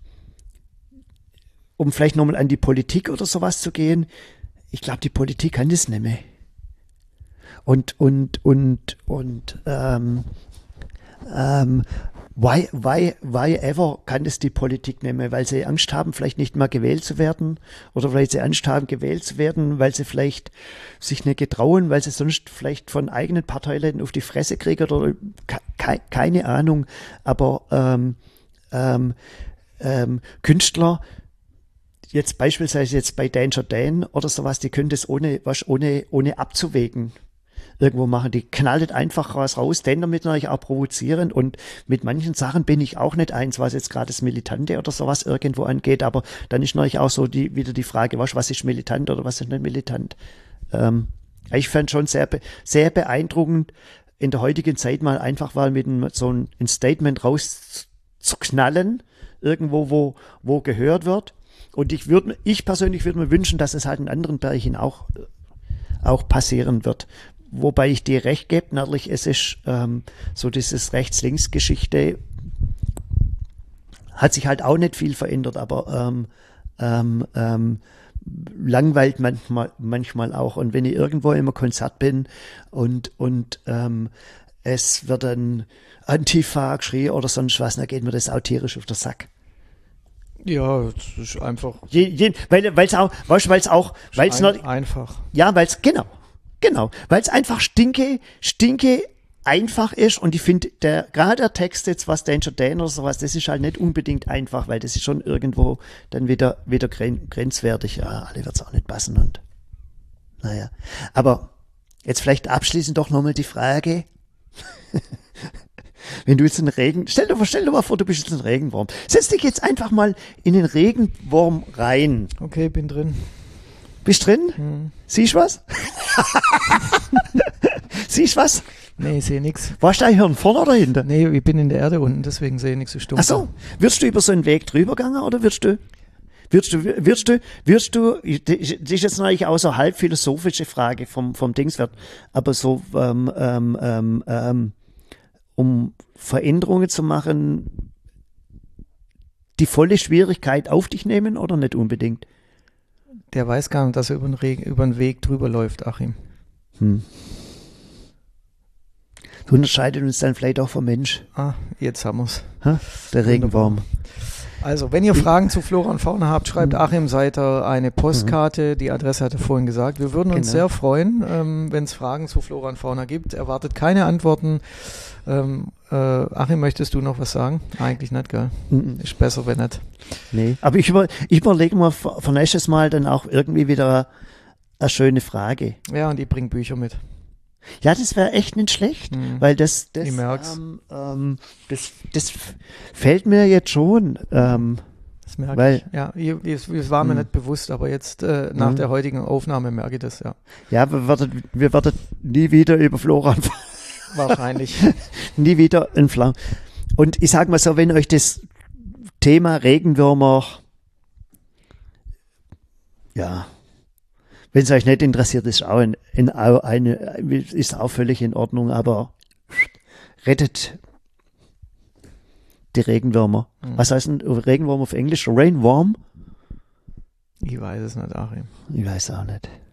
um vielleicht nochmal an die Politik oder sowas zu gehen, ich glaube, die Politik kann das nicht mehr. Und, und, und, und, ähm, ähm, why, why, why ever kann das die Politik nicht mehr, weil sie Angst haben, vielleicht nicht mal gewählt zu werden oder weil sie Angst haben, gewählt zu werden, weil sie vielleicht sich nicht getrauen, weil sie sonst vielleicht von eigenen Parteileuten auf die Fresse kriegen oder ke keine Ahnung, aber ähm, ähm, ähm, Künstler, jetzt beispielsweise jetzt bei Dan Jordan oder sowas, die können das ohne, was, ohne, ohne abzuwägen irgendwo machen. Die knallt einfach raus, raus, denn damit natürlich auch provozieren und mit manchen Sachen bin ich auch nicht eins, was jetzt gerade das Militante oder sowas irgendwo angeht, aber dann ist natürlich auch so die, wieder die Frage, was, was ist militant oder was ist nicht militant. Ähm, ich fand schon sehr, sehr beeindruckend, in der heutigen Zeit mal einfach mal mit einem, so ein, ein Statement rauszuknallen, irgendwo, wo, wo gehört wird. Und ich würde, ich persönlich würde mir wünschen, dass es halt in anderen Bereichen auch, auch passieren wird. Wobei ich dir recht gebe, natürlich, es ist ähm, so dieses Rechts-Links-Geschichte, hat sich halt auch nicht viel verändert, aber ähm, ähm, ähm, langweilt manchmal, manchmal auch. Und wenn ich irgendwo im Konzert bin und, und ähm, es wird dann Antifa geschrien oder sonst was, dann geht mir das auch tierisch auf den Sack. Ja, das ist einfach. Je, je, weil es auch, weißt du, weil es auch, weil es ein, noch, einfach. ja, weil es, genau, genau, weil es einfach stinke, stinke einfach ist und ich finde, der gerade der Text jetzt, was Danger Dan oder sowas, das ist halt nicht unbedingt einfach, weil das ist schon irgendwo dann wieder, wieder gren- grenzwertig. Ja, alle wird es auch nicht passen und naja. Aber jetzt vielleicht abschließend doch nochmal die Frage, wenn du jetzt einen Regen, stell dir, stell dir mal vor, du bist jetzt ein Regenwurm. Setz dich jetzt einfach mal in den Regenwurm rein. Okay, bin drin. Bist drin? Hm. Siehst was? Siehst was? Nee, ich sehe nichts. Warst du eigentlich hier vorne oder hinten? Nee, ich bin in der Erde unten, deswegen sehe ich nichts so stumpf. Ach so, wirst du über so einen Weg drüber gegangen oder wirst du, wirst du, wirst du, wirst du, das ist jetzt natürlich auch so eine halb philosophische Frage vom, vom Dingswert, aber so, ähm, ähm, ähm, ähm, um Veränderungen zu machen, die volle Schwierigkeit auf dich nehmen oder nicht unbedingt? Der weiß gar nicht, dass er über den, Regen, über den Weg drüber läuft, Achim. Hm. Du unterscheidet uns dann vielleicht auch vom Mensch. Ah, jetzt haben wir es. Der Regenwurm. Also, wenn ihr Fragen zu Flora und Fauna habt, schreibt Achim Seiter eine Postkarte. Die Adresse hat er vorhin gesagt. Wir würden uns Genau. sehr freuen, ähm, wenn es Fragen zu Flora und Fauna gibt. Erwartet keine Antworten. Ähm, äh, Achim, möchtest du noch was sagen? Eigentlich nicht, gell? Mhm. Ist besser, wenn nicht. Nee. Aber ich, über, ich überlege mir für, für nächstes Mal dann auch irgendwie wieder eine schöne Frage. Ja, und ich bringe Bücher mit. Ja, das wäre echt nicht schlecht, Mhm. weil das, das, Ich merk's. ähm, ähm, das, das fällt mir jetzt schon. Ähm, Das merke Weil- ich. Ja, ich, ich, es war mir Mhm. nicht bewusst, aber jetzt äh, nach Mhm. der heutigen Aufnahme merke ich das, ja. ja, wir werden, wir werden nie wieder über Flora und Wahrscheinlich. nie wieder ein Flaum. Und ich sag mal so, wenn euch das Thema Regenwürmer, ja, wenn es euch nicht interessiert, ist auch ein, ein, eine, ist auch völlig in Ordnung, aber rettet die Regenwürmer. Mhm. Was heißt denn Regenwurm auf Englisch? Rainworm? Ich weiß es nicht, Achim. Ich weiß auch nicht.